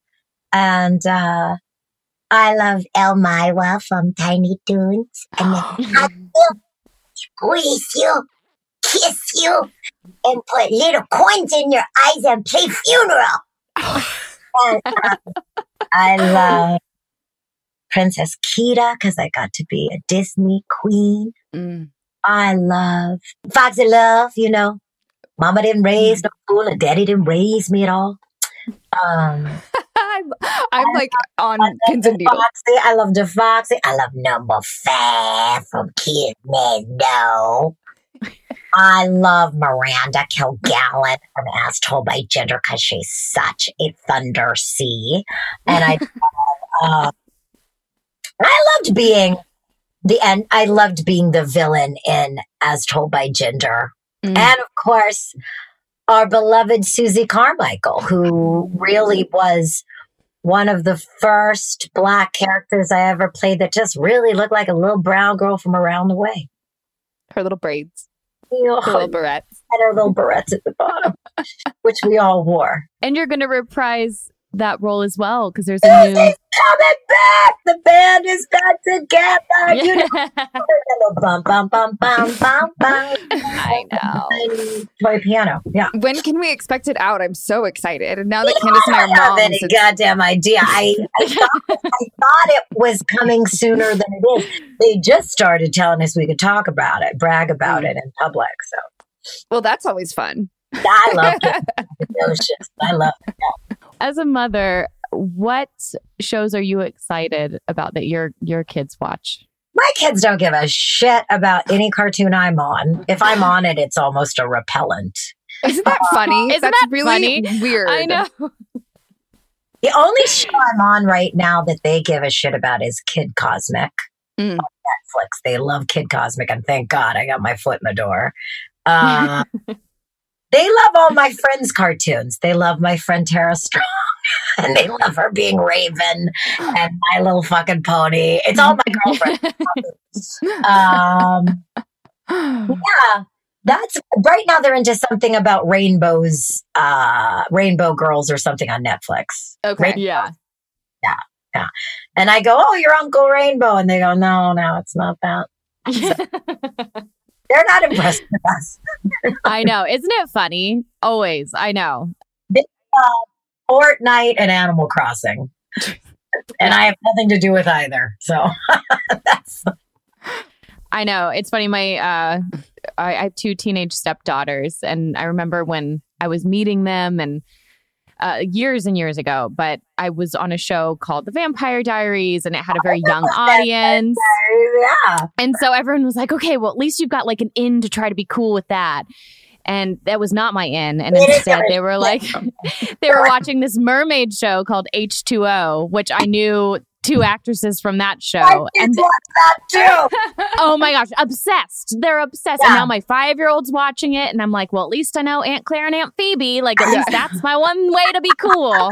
And uh, I love Elmira from Tiny Toons. And then hug you, squeeze you, kiss you, and put little coins in your eyes and play funeral. And, um, I love Princess Kita because I got to be a Disney queen. Mm. I love Foxy Love, you know. Mama didn't raise no fool and daddy didn't raise me at all. Um, I'm, I'm like love, on pins and needles. Foxy. I love the Foxy. I love Number Five from Kid No. I love Miranda Kilgallen from As Told by Ginger because she's such a thunder sea. And I uh, I loved being the end. I loved being the villain in As Told by Ginger. Mm. And of course, our beloved Susie Carmichael, who really was one of the first Black characters I ever played that just really looked like a little brown girl from around the way. Her little braids. You know, her little barrettes. And her little barrettes at the bottom, which we all wore. And you're going to reprise that role as well because there's a new... coming back! The band is back together! Yeah. You know, bum, bum, bum, bum, bum, bum. I know. Toy piano, yeah. When can we expect it out? I'm so excited. And now that yeah, Candace and I are moms... I don't have any goddamn idea. I, I, thought, I thought it was coming sooner than it is. They just started telling us we could talk about it, brag about mm. it in public, so... Well, that's always fun. I love it. I love it. As a mother, what shows are you excited about that your your kids watch? My kids don't give a shit about any cartoon I'm on. If I'm on it, it's almost a repellent. Isn't that funny? Isn't That's that really funny? Weird. I know. The only show I'm on right now that they give a shit about is Kid Cosmic mm. on Netflix. They love Kid Cosmic, and thank God I got my foot in the door. Uh, they love all my friends' cartoons. They love my friend Tara Strong, and they love her being Raven and My Little Fucking Pony. It's all my girlfriends. um, yeah, that's right now. They're into something about rainbows, uh, Rainbow Girls, or something on Netflix. Okay, Rainbow. yeah, yeah, yeah. And I go, "Oh, your Uncle Rainbow," and they go, "No, no, it's not that." So, they're not impressed with us. I know. Isn't it funny? Always. I know. They, uh, Fortnite and Animal Crossing. And I have nothing to do with either. So that's... I know. It's funny. My, uh, I, I have two teenage stepdaughters, and I remember when I was meeting them and uh, years and years ago, but I was on a show called The Vampire Diaries, and it had a very young audience. Yeah. And so everyone was like, okay, well, at least you've got like an in to try to be cool with that. And that was not my in. And instead they were like, they were watching this mermaid show called H two O, which I knew two actresses from that show. I did and watch that too. Oh my gosh, obsessed. They're obsessed. Yeah. And now my five-year-old's watching it. And I'm like, well, at least I know Aunt Claire and Aunt Phoebe. Like, at least that's my one way to be cool.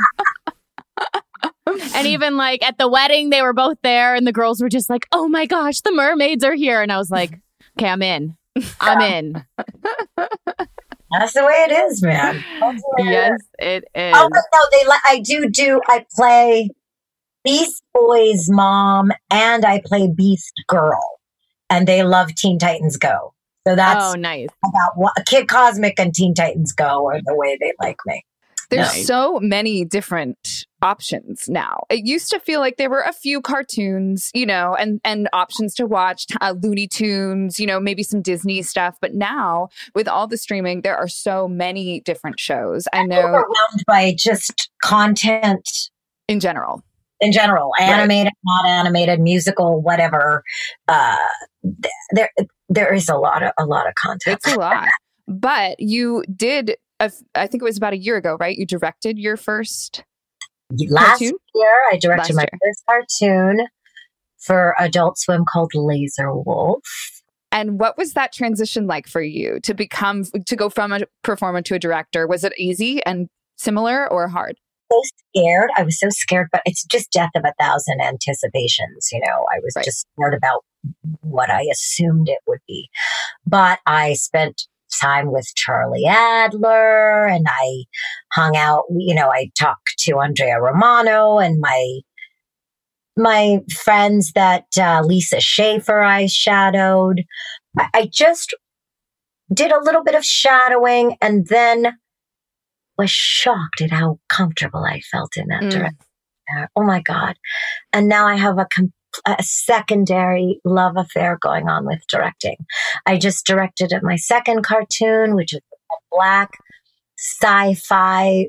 And even like at the wedding, they were both there. And the girls were just like, oh my gosh, the mermaids are here. And I was like, okay, I'm in. I'm in. That's the way it is, man. Yes, it is. Oh, no, they. Li- I do do. I play Beast Boy's mom, and I play Beast Girl, and they love Teen Titans Go. So that's oh, nice. About what Kid Cosmic and Teen Titans Go are the way they like me. There's nice. so many different options now. It used to feel like there were a few cartoons, you know, and, and options to watch, uh, Looney Tunes, you know, maybe some Disney stuff. But now with all the streaming, there are so many different shows. I know. Overwhelmed by just content in general. In general, animated, right. Not animated, musical, whatever. Uh, there, there is a lot of a lot of content. It's a lot. But you did. A, I think it was about a year ago, right? You directed your first last cartoon? year. I directed last my year. first cartoon for Adult Swim called Laser Wolf. And what was that transition like for you to become to go from a performer to a director? Was it easy and similar or hard? So scared. I was so scared, but it's just death of a thousand anticipations. You know, I was right. just scared about what I assumed it would be. But I spent time with Charlie Adler, and I hung out, you know, I talked to Andrea Romano and my my friends that uh, Lisa Schaefer I shadowed. I, I just did a little bit of shadowing, and then was shocked at how comfortable I felt in that mm. direction. Oh my God. And now I have a, com- a secondary love affair going on with directing. I just directed my second cartoon, which is a black sci-fi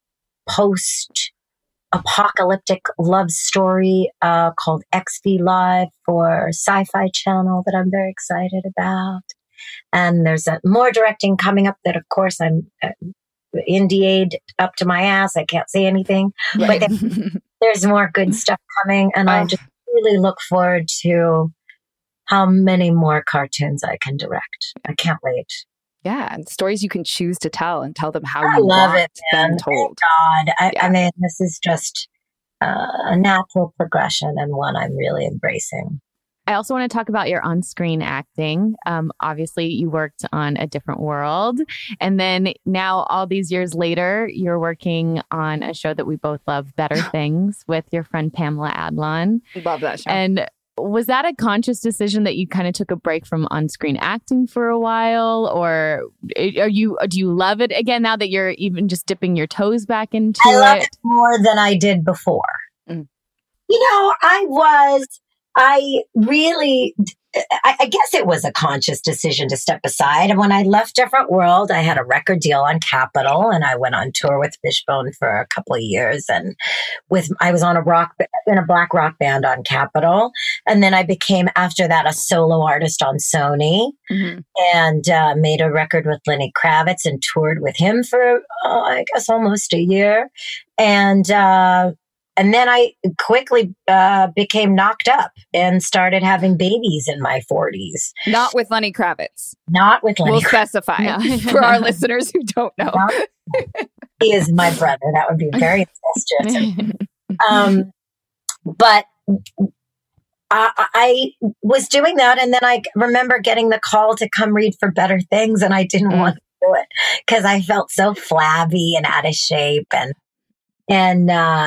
post-apocalyptic love story uh, called X V Live for Sci-Fi Channel that I'm very excited about. And there's a, more directing coming up that, of course, I'm uh, N D A'd up to my ass. I can't say anything. Right. But there's more good stuff coming. And oh. I just really look forward to how many more cartoons I can direct. I can't wait. Yeah, and stories you can choose to tell and tell them how I you love want it, man. them told. Thank God. I, yeah. I mean, this is just uh, a natural progression and one I'm really embracing. I also want to talk about your on-screen acting. Um, obviously, you worked on A Different World. And then now, all these years later, you're working on a show that we both love, Better Things, with your friend Pamela Adlon. Love that show. And was that a conscious decision that you kind of took a break from on-screen acting for a while? Or are you do you love it again now that you're even just dipping your toes back into it? I love it more than I did before. Mm. You know, I was... I really, I, I guess it was a conscious decision to step aside. And when I left Different World, I had a record deal on Capitol and I went on tour with Fishbone for a couple of years. And with, I was on a rock, in a black rock band on Capitol. And then I became, after that, a solo artist on Sony mm-hmm. and uh, made a record with Lenny Kravitz and toured with him for, uh, I guess, almost a year. And, uh, And then I quickly uh, became knocked up and started having babies in my forties. Not with Lenny Kravitz. Not with Lenny We'll Kravitz. specify no. for our listeners who don't know. He is my brother. That would be very incestuous. um, but I, I was doing that. And then I remember getting the call to come read for Better Things. And I didn't mm. want to do it because I felt so flabby and out of shape. And, and, uh,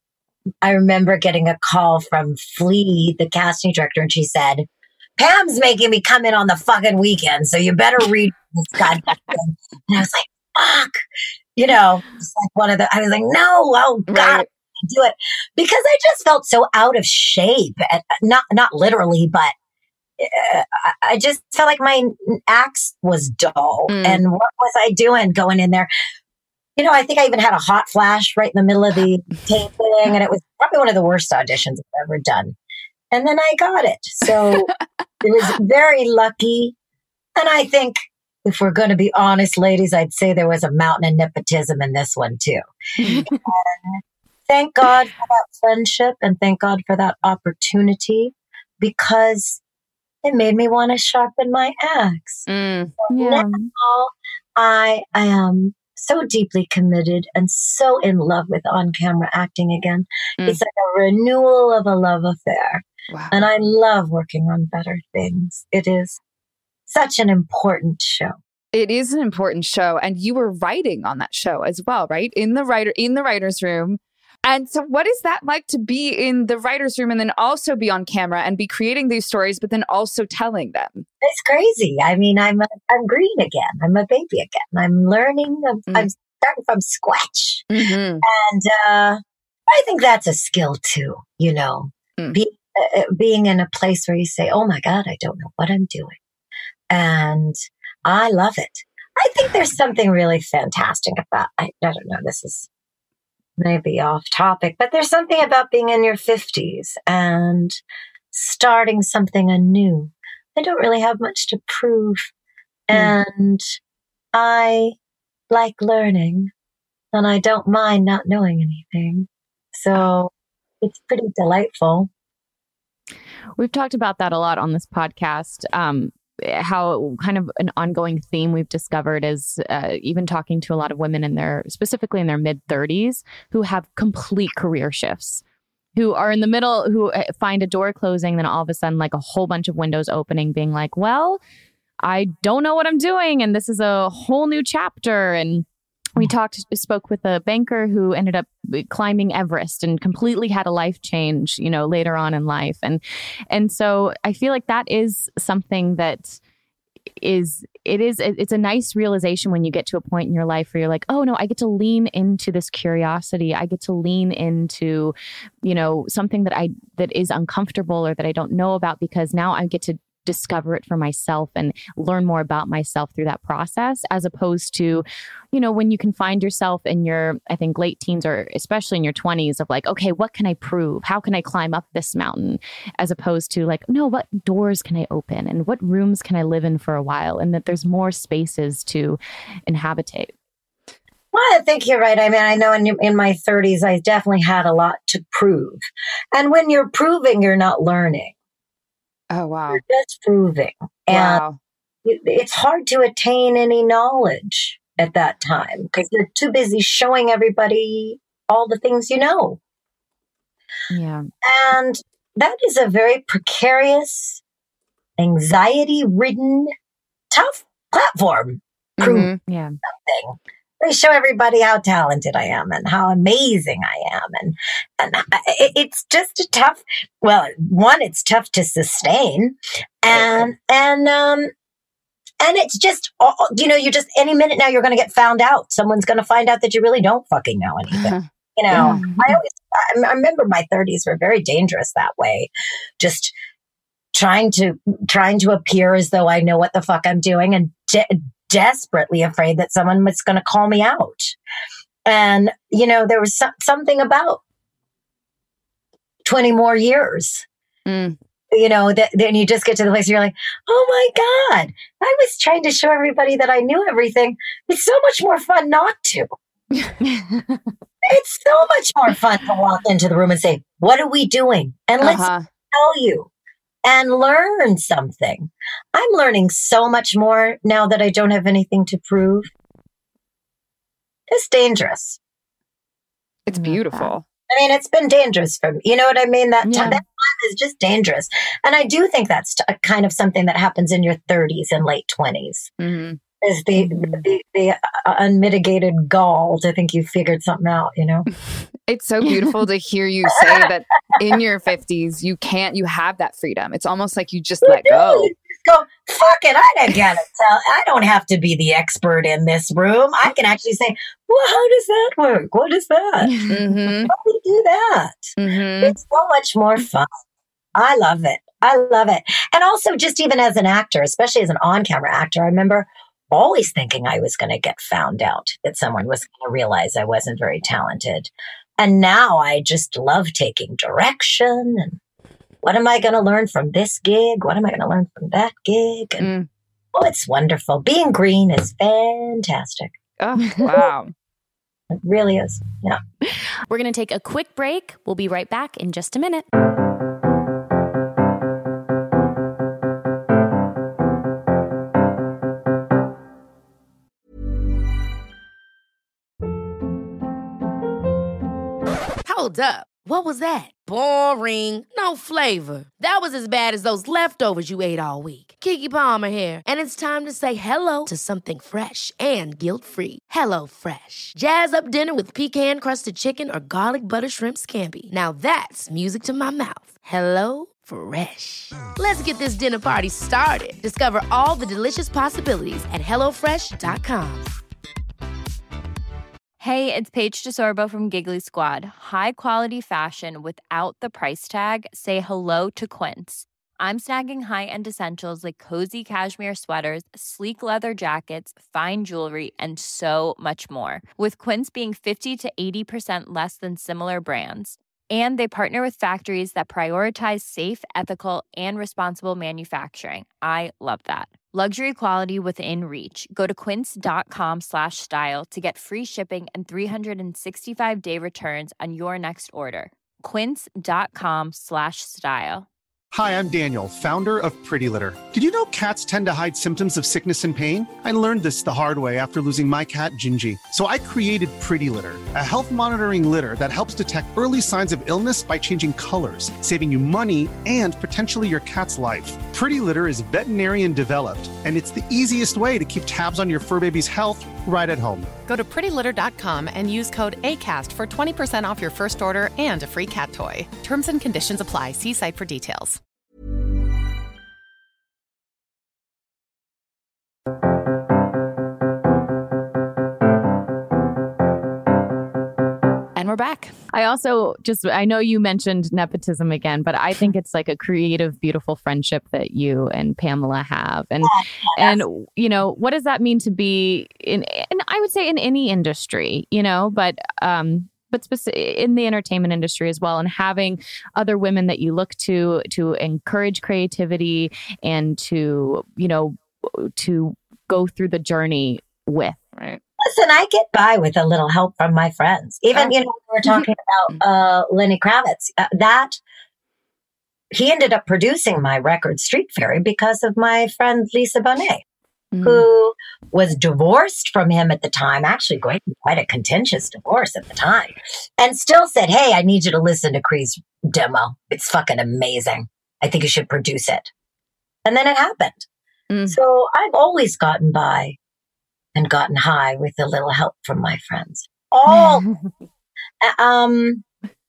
I remember getting a call from Flea, the casting director, and she said, Pam's making me come in on the fucking weekend, so you better read this goddamn thing. And I was like, fuck. You know, it's like one of the, I was like, no, oh God, right. do it. Because I just felt so out of shape. Not, not literally, but uh, I just felt like my axe was dull. Mm. And what was I doing going in there? You know, I think I even had a hot flash right in the middle of the taping, and it was probably one of the worst auditions I've ever done. And then I got it. So it was very lucky. And I think if we're going to be honest, ladies, I'd say there was a mountain of nepotism in this one too. And thank God for that friendship and thank God for that opportunity because it made me want to sharpen my axe. Mm, so yeah. Now I am so deeply committed and so in love with on-camera acting again. Mm. It's like a renewal of a love affair. Wow. And I love working on Better Things. It is such an important show. It is an important show. And you were writing on that show as well, right? In the writer, in the writer's room. And so what is that like to be in the writer's room and then also be on camera and be creating these stories, but then also telling them? It's crazy. I mean, I'm a, I'm green again. I'm a baby again. I'm learning. I'm, mm. I'm starting from scratch. Mm-hmm. And uh, I think that's a skill too, you know, mm. be, uh, being in a place where you say, oh my God, I don't know what I'm doing. And I love it. I think there's something really fantastic about, I, I don't know, this is maybe off topic, but there's something about being in your fifties and starting something anew. I don't really have much to prove. Mm. And I like learning and I don't mind not knowing anything. So it's pretty delightful. We've talked about that a lot on this podcast. Um, how kind of an ongoing theme we've discovered is uh, even talking to a lot of women in their, specifically in their mid thirties, who have complete career shifts, who are in the middle, who find a door closing, then all of a sudden like a whole bunch of windows opening, being like, well, I don't know what I'm doing. And this is a whole new chapter. And we talked, spoke with a banker who ended up climbing Everest and completely had a life change, you know, later on in life. And, and so I feel like that is something that is it is it's a nice realization when you get to a point in your life where you're like, oh no, I get to lean into this curiosity. I get to lean into, you know, something that I that is uncomfortable or that I don't know about, because now I get to discover it for myself and learn more about myself through that process, as opposed to, you know, when you can find yourself in your, I think, late teens or especially in your twenties of like, okay, what can I prove? How can I climb up this mountain? As opposed to like, no, what doors can I open and what rooms can I live in for a while? And that there's more spaces to inhabitate. Well, I think you're right. I mean, I know in, in my thirties, I definitely had a lot to prove. And when you're proving, you're not learning. Oh, wow. You're just proving. Wow. And it's hard to attain any knowledge at that time because you're too busy showing everybody all the things you know. Yeah. And that is a very precarious, anxiety-ridden, tough platform. Mm-hmm. Yeah. Something. They show everybody how talented I am and how amazing I am. And, and it, it's just a tough, well, one, it's tough to sustain. And, and, um, and it's just, you know, you're just, any minute now you're going to get found out. Someone's going to find out that you really don't fucking know anything. You know, I always, I, I remember my thirties were very dangerous that way. Just trying to, trying to appear as though I know what the fuck I'm doing and de- desperately afraid that someone was going to call me out. And, you know, there was so- something about twenty more years, mm. you know, that then you just get to the place where you're like, oh my God, I was trying to show everybody that I knew everything. It's so much more fun not to. It's so much more fun to walk into the room and say, what are we doing? And let's uh-huh. tell you. And learn something. I'm learning so much more now that I don't have anything to prove. It's dangerous. It's beautiful. I mean, it's been dangerous for me. You know what I mean? That, Yeah. t- that time is just dangerous. And I do think that's t- kind of something that happens in your thirties and late twenties. Mm-hmm. Is the, the, the uh, unmitigated gall to think you figured something out, you know? It's so beautiful to hear you say that in your fifties, you can't, you have that freedom. It's almost like you just You let do. go. You just go, fuck it, I don't gotta tell. I don't have to be the expert in this room. I can actually say, well, how does that work? What is that? Mm-hmm. How do we do that? Mm-hmm. It's so much more fun. I love it. I love it. And also just even as an actor, especially as an on-camera actor, I remember always thinking I was going to get found out, that someone was going to realize I wasn't very talented. And now I just love taking direction. And what am I going to learn from this gig? What am I going to learn from that gig? And Mm. oh, it's wonderful. Being green is fantastic. Oh, wow. It really is. Yeah. We're going to take a quick break. We'll be right back in just a minute. Hold up. What was that? Boring. No flavor. That was as bad as those leftovers you ate all week. Keke Palmer here, and it's time to say hello to something fresh and guilt-free. Hello Fresh. Jazz up dinner with pecan-crusted chicken or garlic butter shrimp scampi. Now that's music to my mouth. Hello Fresh. Let's get this dinner party started. Discover all the delicious possibilities at hello fresh dot com. Hey, it's Paige DeSorbo from Giggly Squad. High quality fashion without the price tag. Say hello to Quince. I'm snagging high-end essentials like cozy cashmere sweaters, sleek leather jackets, fine jewelry, and so much more. With Quince being fifty to eighty percent less than similar brands. And they partner with factories that prioritize safe, ethical, and responsible manufacturing. I love that. Luxury quality within reach. Go to quince.com slash style to get free shipping and three sixty-five day returns on your next order. Quince.com slash style. Hi, I'm Daniel, founder of Pretty Litter. Did you know cats tend to hide symptoms of sickness and pain? I learned this the hard way after losing my cat, Gingy. So I created Pretty Litter, a health monitoring litter that helps detect early signs of illness by changing colors, saving you money and potentially your cat's life. Pretty Litter is veterinarian developed, and it's the easiest way to keep tabs on your fur baby's health right at home. Go to pretty litter dot com and use code ACAST for twenty percent off your first order and a free cat toy. Terms and conditions apply. See site for details. we're back. I also just, I know you mentioned nepotism again, but I think it's like a creative, beautiful friendship that you and Pamela have. And, Yes. and, you know, what does that mean to be in, and I would say in any industry, you know, but, um, but speci- in the entertainment industry as well, and having other women that you look to, to encourage creativity and to, you know, to go through the journey with, right? Listen, I get by with a little help from my friends. Even, you know, we were talking about uh, Lenny Kravitz. Uh, that he ended up producing my record Street Fairy because of my friend Lisa Bonet, mm. who was divorced from him at the time, actually going through quite a contentious divorce at the time, and still said, hey, I need you to listen to Cree's demo. It's fucking amazing. I think you should produce it. And then it happened. Mm. So I've always gotten by and gotten high with a little help from my friends. All, um,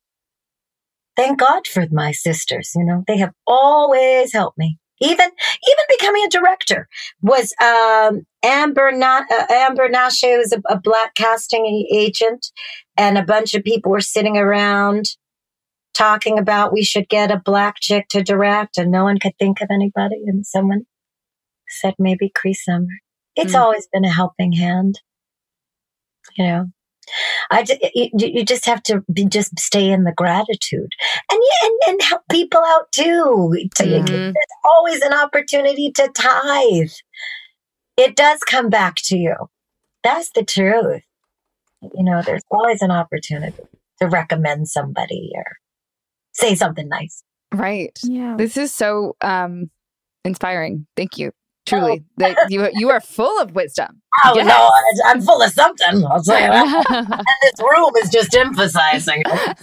thank God for my sisters. You know, they have always helped me. Even, even becoming a director was, um, Amber, Na- uh, Amber Nashe was a, a black casting agent, and a bunch of people were sitting around talking about we should get a black chick to direct, and no one could think of anybody. And someone said maybe Cree Summer. It's mm. always been a helping hand, you know. I just, you, you just have to be, just stay in the gratitude, and yeah, and, and help people out too. Mm-hmm. There's always an opportunity to tithe. It does come back to you. That's the truth. You know, there's always an opportunity to recommend somebody or say something nice. Right. Yeah. This is so um, inspiring. Thank you. Truly, oh. that you you are full of wisdom. Oh yes. No, I'm full of something. I'll say that. And this room is just emphasizing it.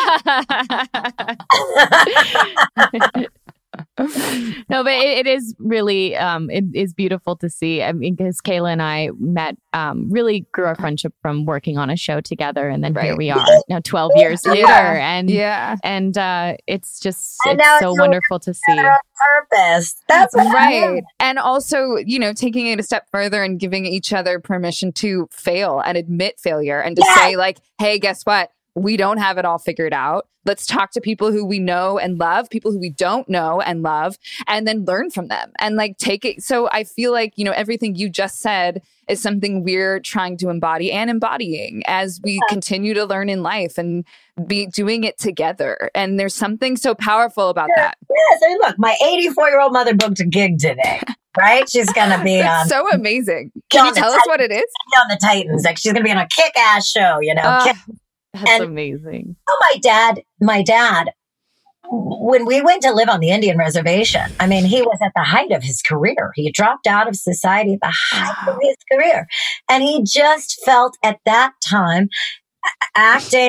No, but it, it is really um, it is beautiful to see. I mean, because Kayla and I met, um, really grew our friendship from working on a show together, and then right. here we are now, twelve years yeah. later, and yeah, and uh, it's just and it's so wonderful to see. Purpose. That's what right, and also you know taking it a step further and giving each other permission to fail and admit failure, and to yes. say like, hey, guess what? We don't have it all figured out. Let's talk to people who we know and love, people who we don't know and love, and then learn from them and like take it. So I feel like, you know, everything you just said is something we're trying to embody and embodying as we yeah. continue to learn in life and be doing it together. And there's something so powerful about yeah. that. Yes. And look, my eighty-four year old mother booked a gig today. Right? She's going to be on. So amazing. Can you tell us what it is? On the Titans. Like she's going to be on a kick ass show, you know. Uh, kick- That's and, amazing. Oh, my dad, my dad, when we went to live on the Indian reservation, I mean, he was at the height of his career. He dropped out of society at the height of his career. And he just felt at that time acting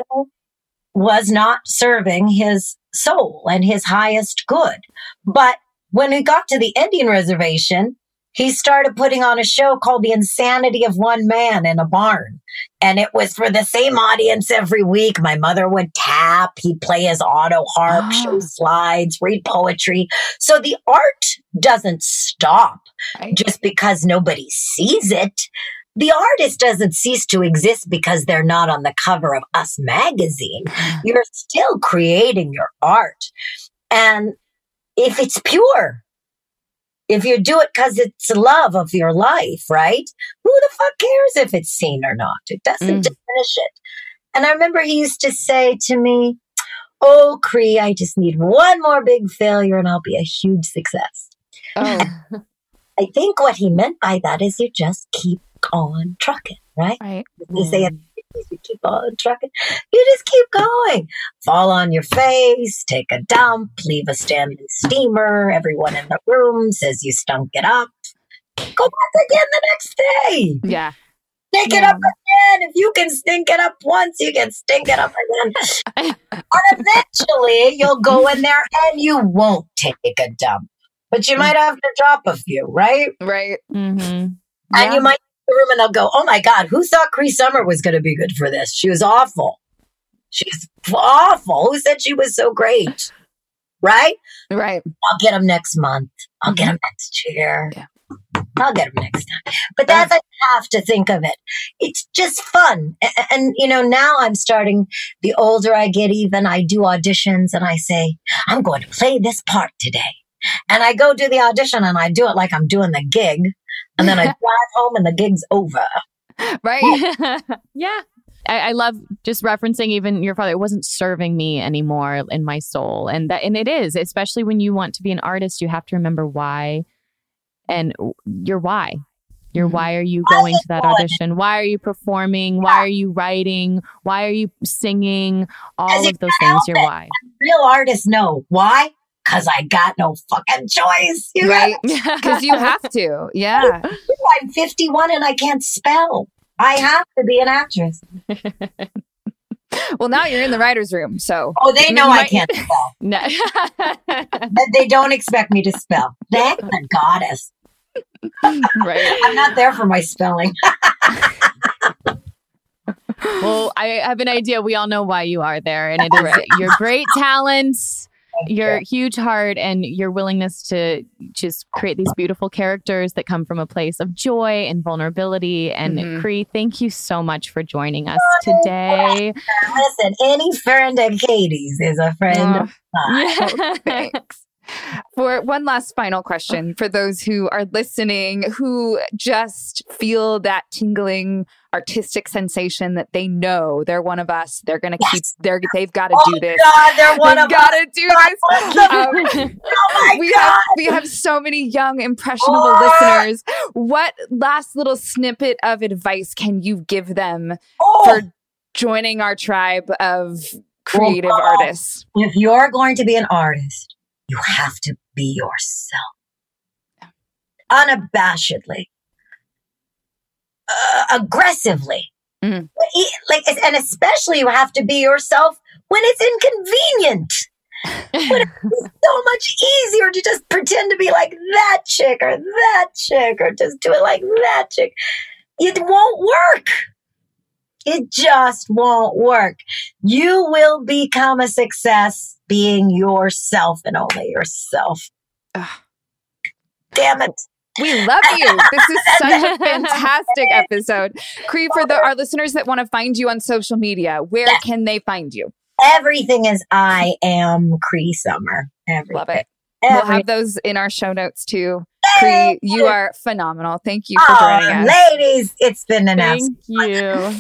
was not serving his soul and his highest good. But when we got to the Indian reservation, he started putting on a show called The Insanity of One Man in a Barn. And it was for the same audience every week. My mother would tap. He'd play his auto harp, oh. show slides, read poetry. So the art doesn't stop right. just because nobody sees it. The artist doesn't cease to exist because they're not on the cover of Us magazine. You're still creating your art. And if it's pure, if you do it because it's love of your life, right? Who the fuck cares if it's seen or not? It doesn't mm. diminish it. And I remember he used to say to me, oh, Cree, I just need one more big failure and I'll be a huge success. Oh. I think what he meant by that is you just keep on trucking, right? Right. You say it. You keep on trucking. You just keep going. Fall on your face, take a dump, leave a standing steamer. Everyone in the room says you stunk it up. Go back again the next day. Yeah. Stink yeah. it up again. If you can stink it up once, you can stink it up again. And eventually you'll go in there and you won't take a dump. But you might have to drop a few, right? Right. Mm-hmm. And yeah. you might the room and they'll go, oh my God, who thought Cree Summer was going to be good for this? She was awful. She's awful. Who said she was so great? Right? Right. I'll get them next month. I'll mm-hmm. get them next year. Yeah. I'll get them next time. But that's, I have to think of it. It's just fun. And, and, you know, now I'm starting, the older I get even, I do auditions and I say, I'm going to play this part today. And I go do the audition and I do it like I'm doing the gig. And then I drive home and the gig's over. Right. Yeah. I, I love just referencing even your father. It wasn't serving me anymore in my soul. And that, and it is, especially when you want to be an artist, you have to remember why and your why. Your why are you going to that audition? Why are you performing? Why are you writing? Why are you singing? All of those things, your why. Real artists know why. Because I got no fucking choice. You right. Because you have to. Yeah. I'm fifty-one and I can't spell. I have to be an actress. Well, now you're in the writer's room, so. Oh, they know I can't spell. No. They don't expect me to spell. Thank the goddess. Right. I'm not there for my spelling. Well, I have an idea. We all know why you are there. And it is right. your great talents, your huge heart, and your willingness to just create these beautiful characters that come from a place of joy and vulnerability. And mm-hmm. Cree, thank you so much for joining us today. Listen, any friend of Katie's is a friend oh. of mine. Yeah. Oh, thanks. For one last final question for those who are listening, who just feel that tingling artistic sensation that they know they're one of us. They're going to yes. keep, they're, they've got to oh do this. God, they're one they've of got us. to do this. Um, oh my we God. have, we have so many young, impressionable oh. listeners. What last little snippet of advice can you give them oh. for joining our tribe of creative well, artists? If you're going to be an artist, you have to be yourself. Unabashedly. Uh, aggressively. Mm. Like, and especially you have to be yourself when it's inconvenient. When it's so much easier to just pretend to be like that chick or that chick or just do it like that chick. It won't work. It just won't work. You will become a success being yourself and only yourself. Ugh. Damn it. We love you. This is such a fantastic episode. Cree, for the, our listeners that want to find you on social media, where yes. can they find you? Everything is I am Cree Summer. Everything. Love it. Everything. We'll have those in our show notes too. Cree, you are phenomenal. Thank you for oh, joining us. Ladies, it's been an Thank you.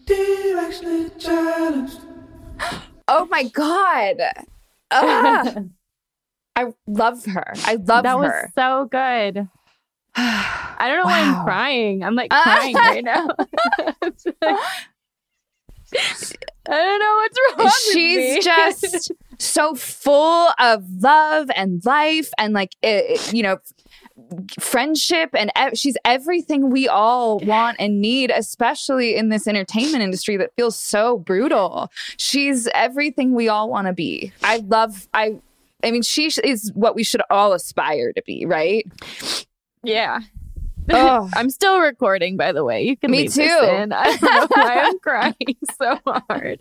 Oh my God. Ah. I love her. I love that her. That was so good. I don't know wow. why I'm crying. I'm like crying right now. Like, I don't know what's wrong She's with me. just so full of love and life and like, it, you know, friendship. And e- she's everything we all want and need, especially in this entertainment industry that feels so brutal. She's everything we all want to be. I love, I, I mean, she is what we should all aspire to be, right? Yeah. Oh. I'm still recording, by the way. You can Me leave too. This in. I don't know why I'm crying so hard.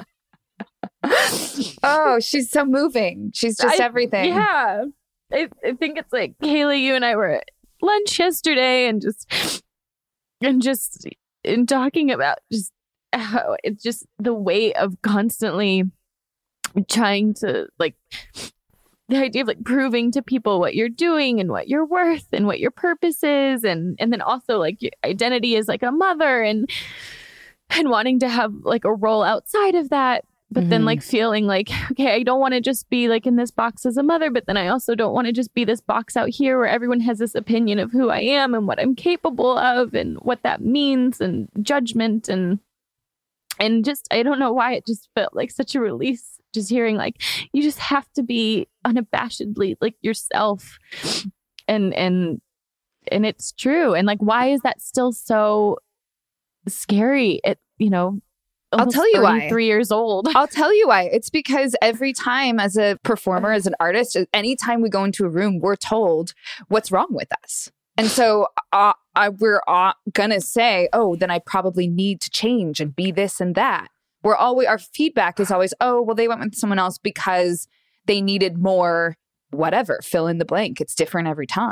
Oh, she's so moving. She's just I, everything. Yeah. I, I think it's like, Haley, you and I were at lunch yesterday and just, and just in talking about just how it's just the weight of constantly trying to like, the idea of like proving to people what you're doing and what you're worth and what your purpose is. And, and then also like your identity as like a mother and, and wanting to have like a role outside of that. But mm-hmm. then like feeling like, okay, I don't want to just be like in this box as a mother, but then I also don't want to just be this box out here where everyone has this opinion of who I am and what I'm capable of and what that means and judgment. And, and just, I don't know why it just felt like such a release. Just hearing like you just have to be unabashedly like yourself, and and and it's true. And like, why is that still so scary? It you know, I'll tell you why. Three years old. I'll tell you why. It's because every time as a performer, as an artist, anytime we go into a room, we're told what's wrong with us. And so uh, I, we're uh, gonna say, oh, then I probably need to change and be this and that. We're always, our feedback is always, oh, well, they went with someone else because they needed more, whatever, fill in the blank. It's different every time.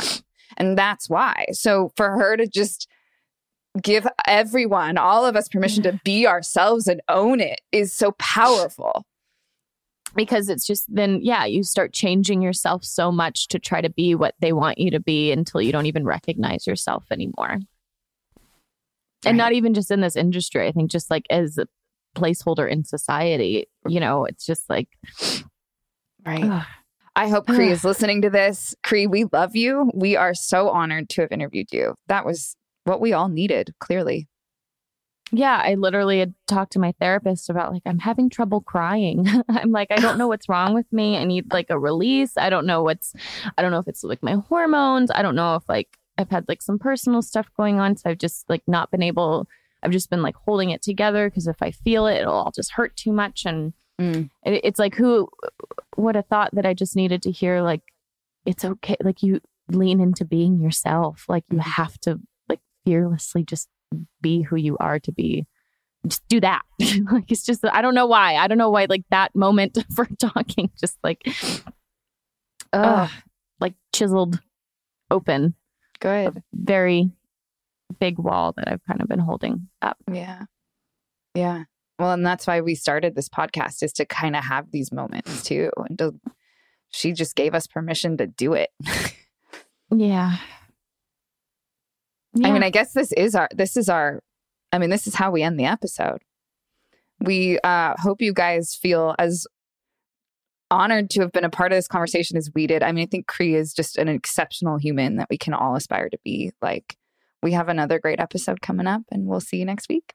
And that's why. So for her to just give everyone, all of us, permission to be ourselves and own it is so powerful. Because it's just then, yeah, you start changing yourself so much to try to be what they want you to be until you don't even recognize yourself anymore. Right. And not even just in this industry. I think just like as a placeholder in society, you know, it's just like, right. Ugh. I hope Cree is listening to this. Cree, we love you. We are so honored to have interviewed you. That was what we all needed, clearly. Yeah, I literally had talked to my therapist about like, I'm having trouble crying. I'm like, I don't know what's wrong with me. I need like a release. I don't know what's, I don't know if it's like my hormones. I don't know if like I've had like some personal stuff going on. So I've just like not been able, I've just been like holding it together because if I feel it, it'll all just hurt too much. And mm. it, it's like, who would have thought that I just needed to hear like, it's okay. Like you lean into being yourself. Like you have to like fearlessly just be who you are to be. Just do that. Like it's just, I don't know why. I don't know why like that moment for talking just like, uh, like chiseled open. Good. Very big wall that I've kind of been holding up. Yeah. Yeah. Well, and that's why we started this podcast, is to kind of have these moments too. And to, she just gave us permission to do it. Yeah. Yeah. I mean, I guess this is our, this is our, I mean, this is how we end the episode. We uh, hope you guys feel as honored to have been a part of this conversation as we did. I mean, I think Cree is just an exceptional human that we can all aspire to be. Like, we have another great episode coming up, and we'll see you next week.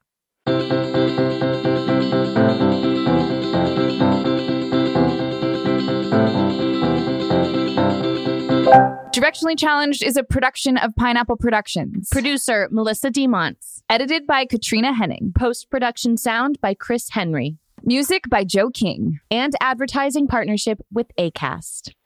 Directionally Challenged is a production of Pineapple Productions. Producer Melissa DeMonts. Edited by Katrina Henning. Post-production sound by Chris Henry. Music by Joe King. And advertising partnership with Acast.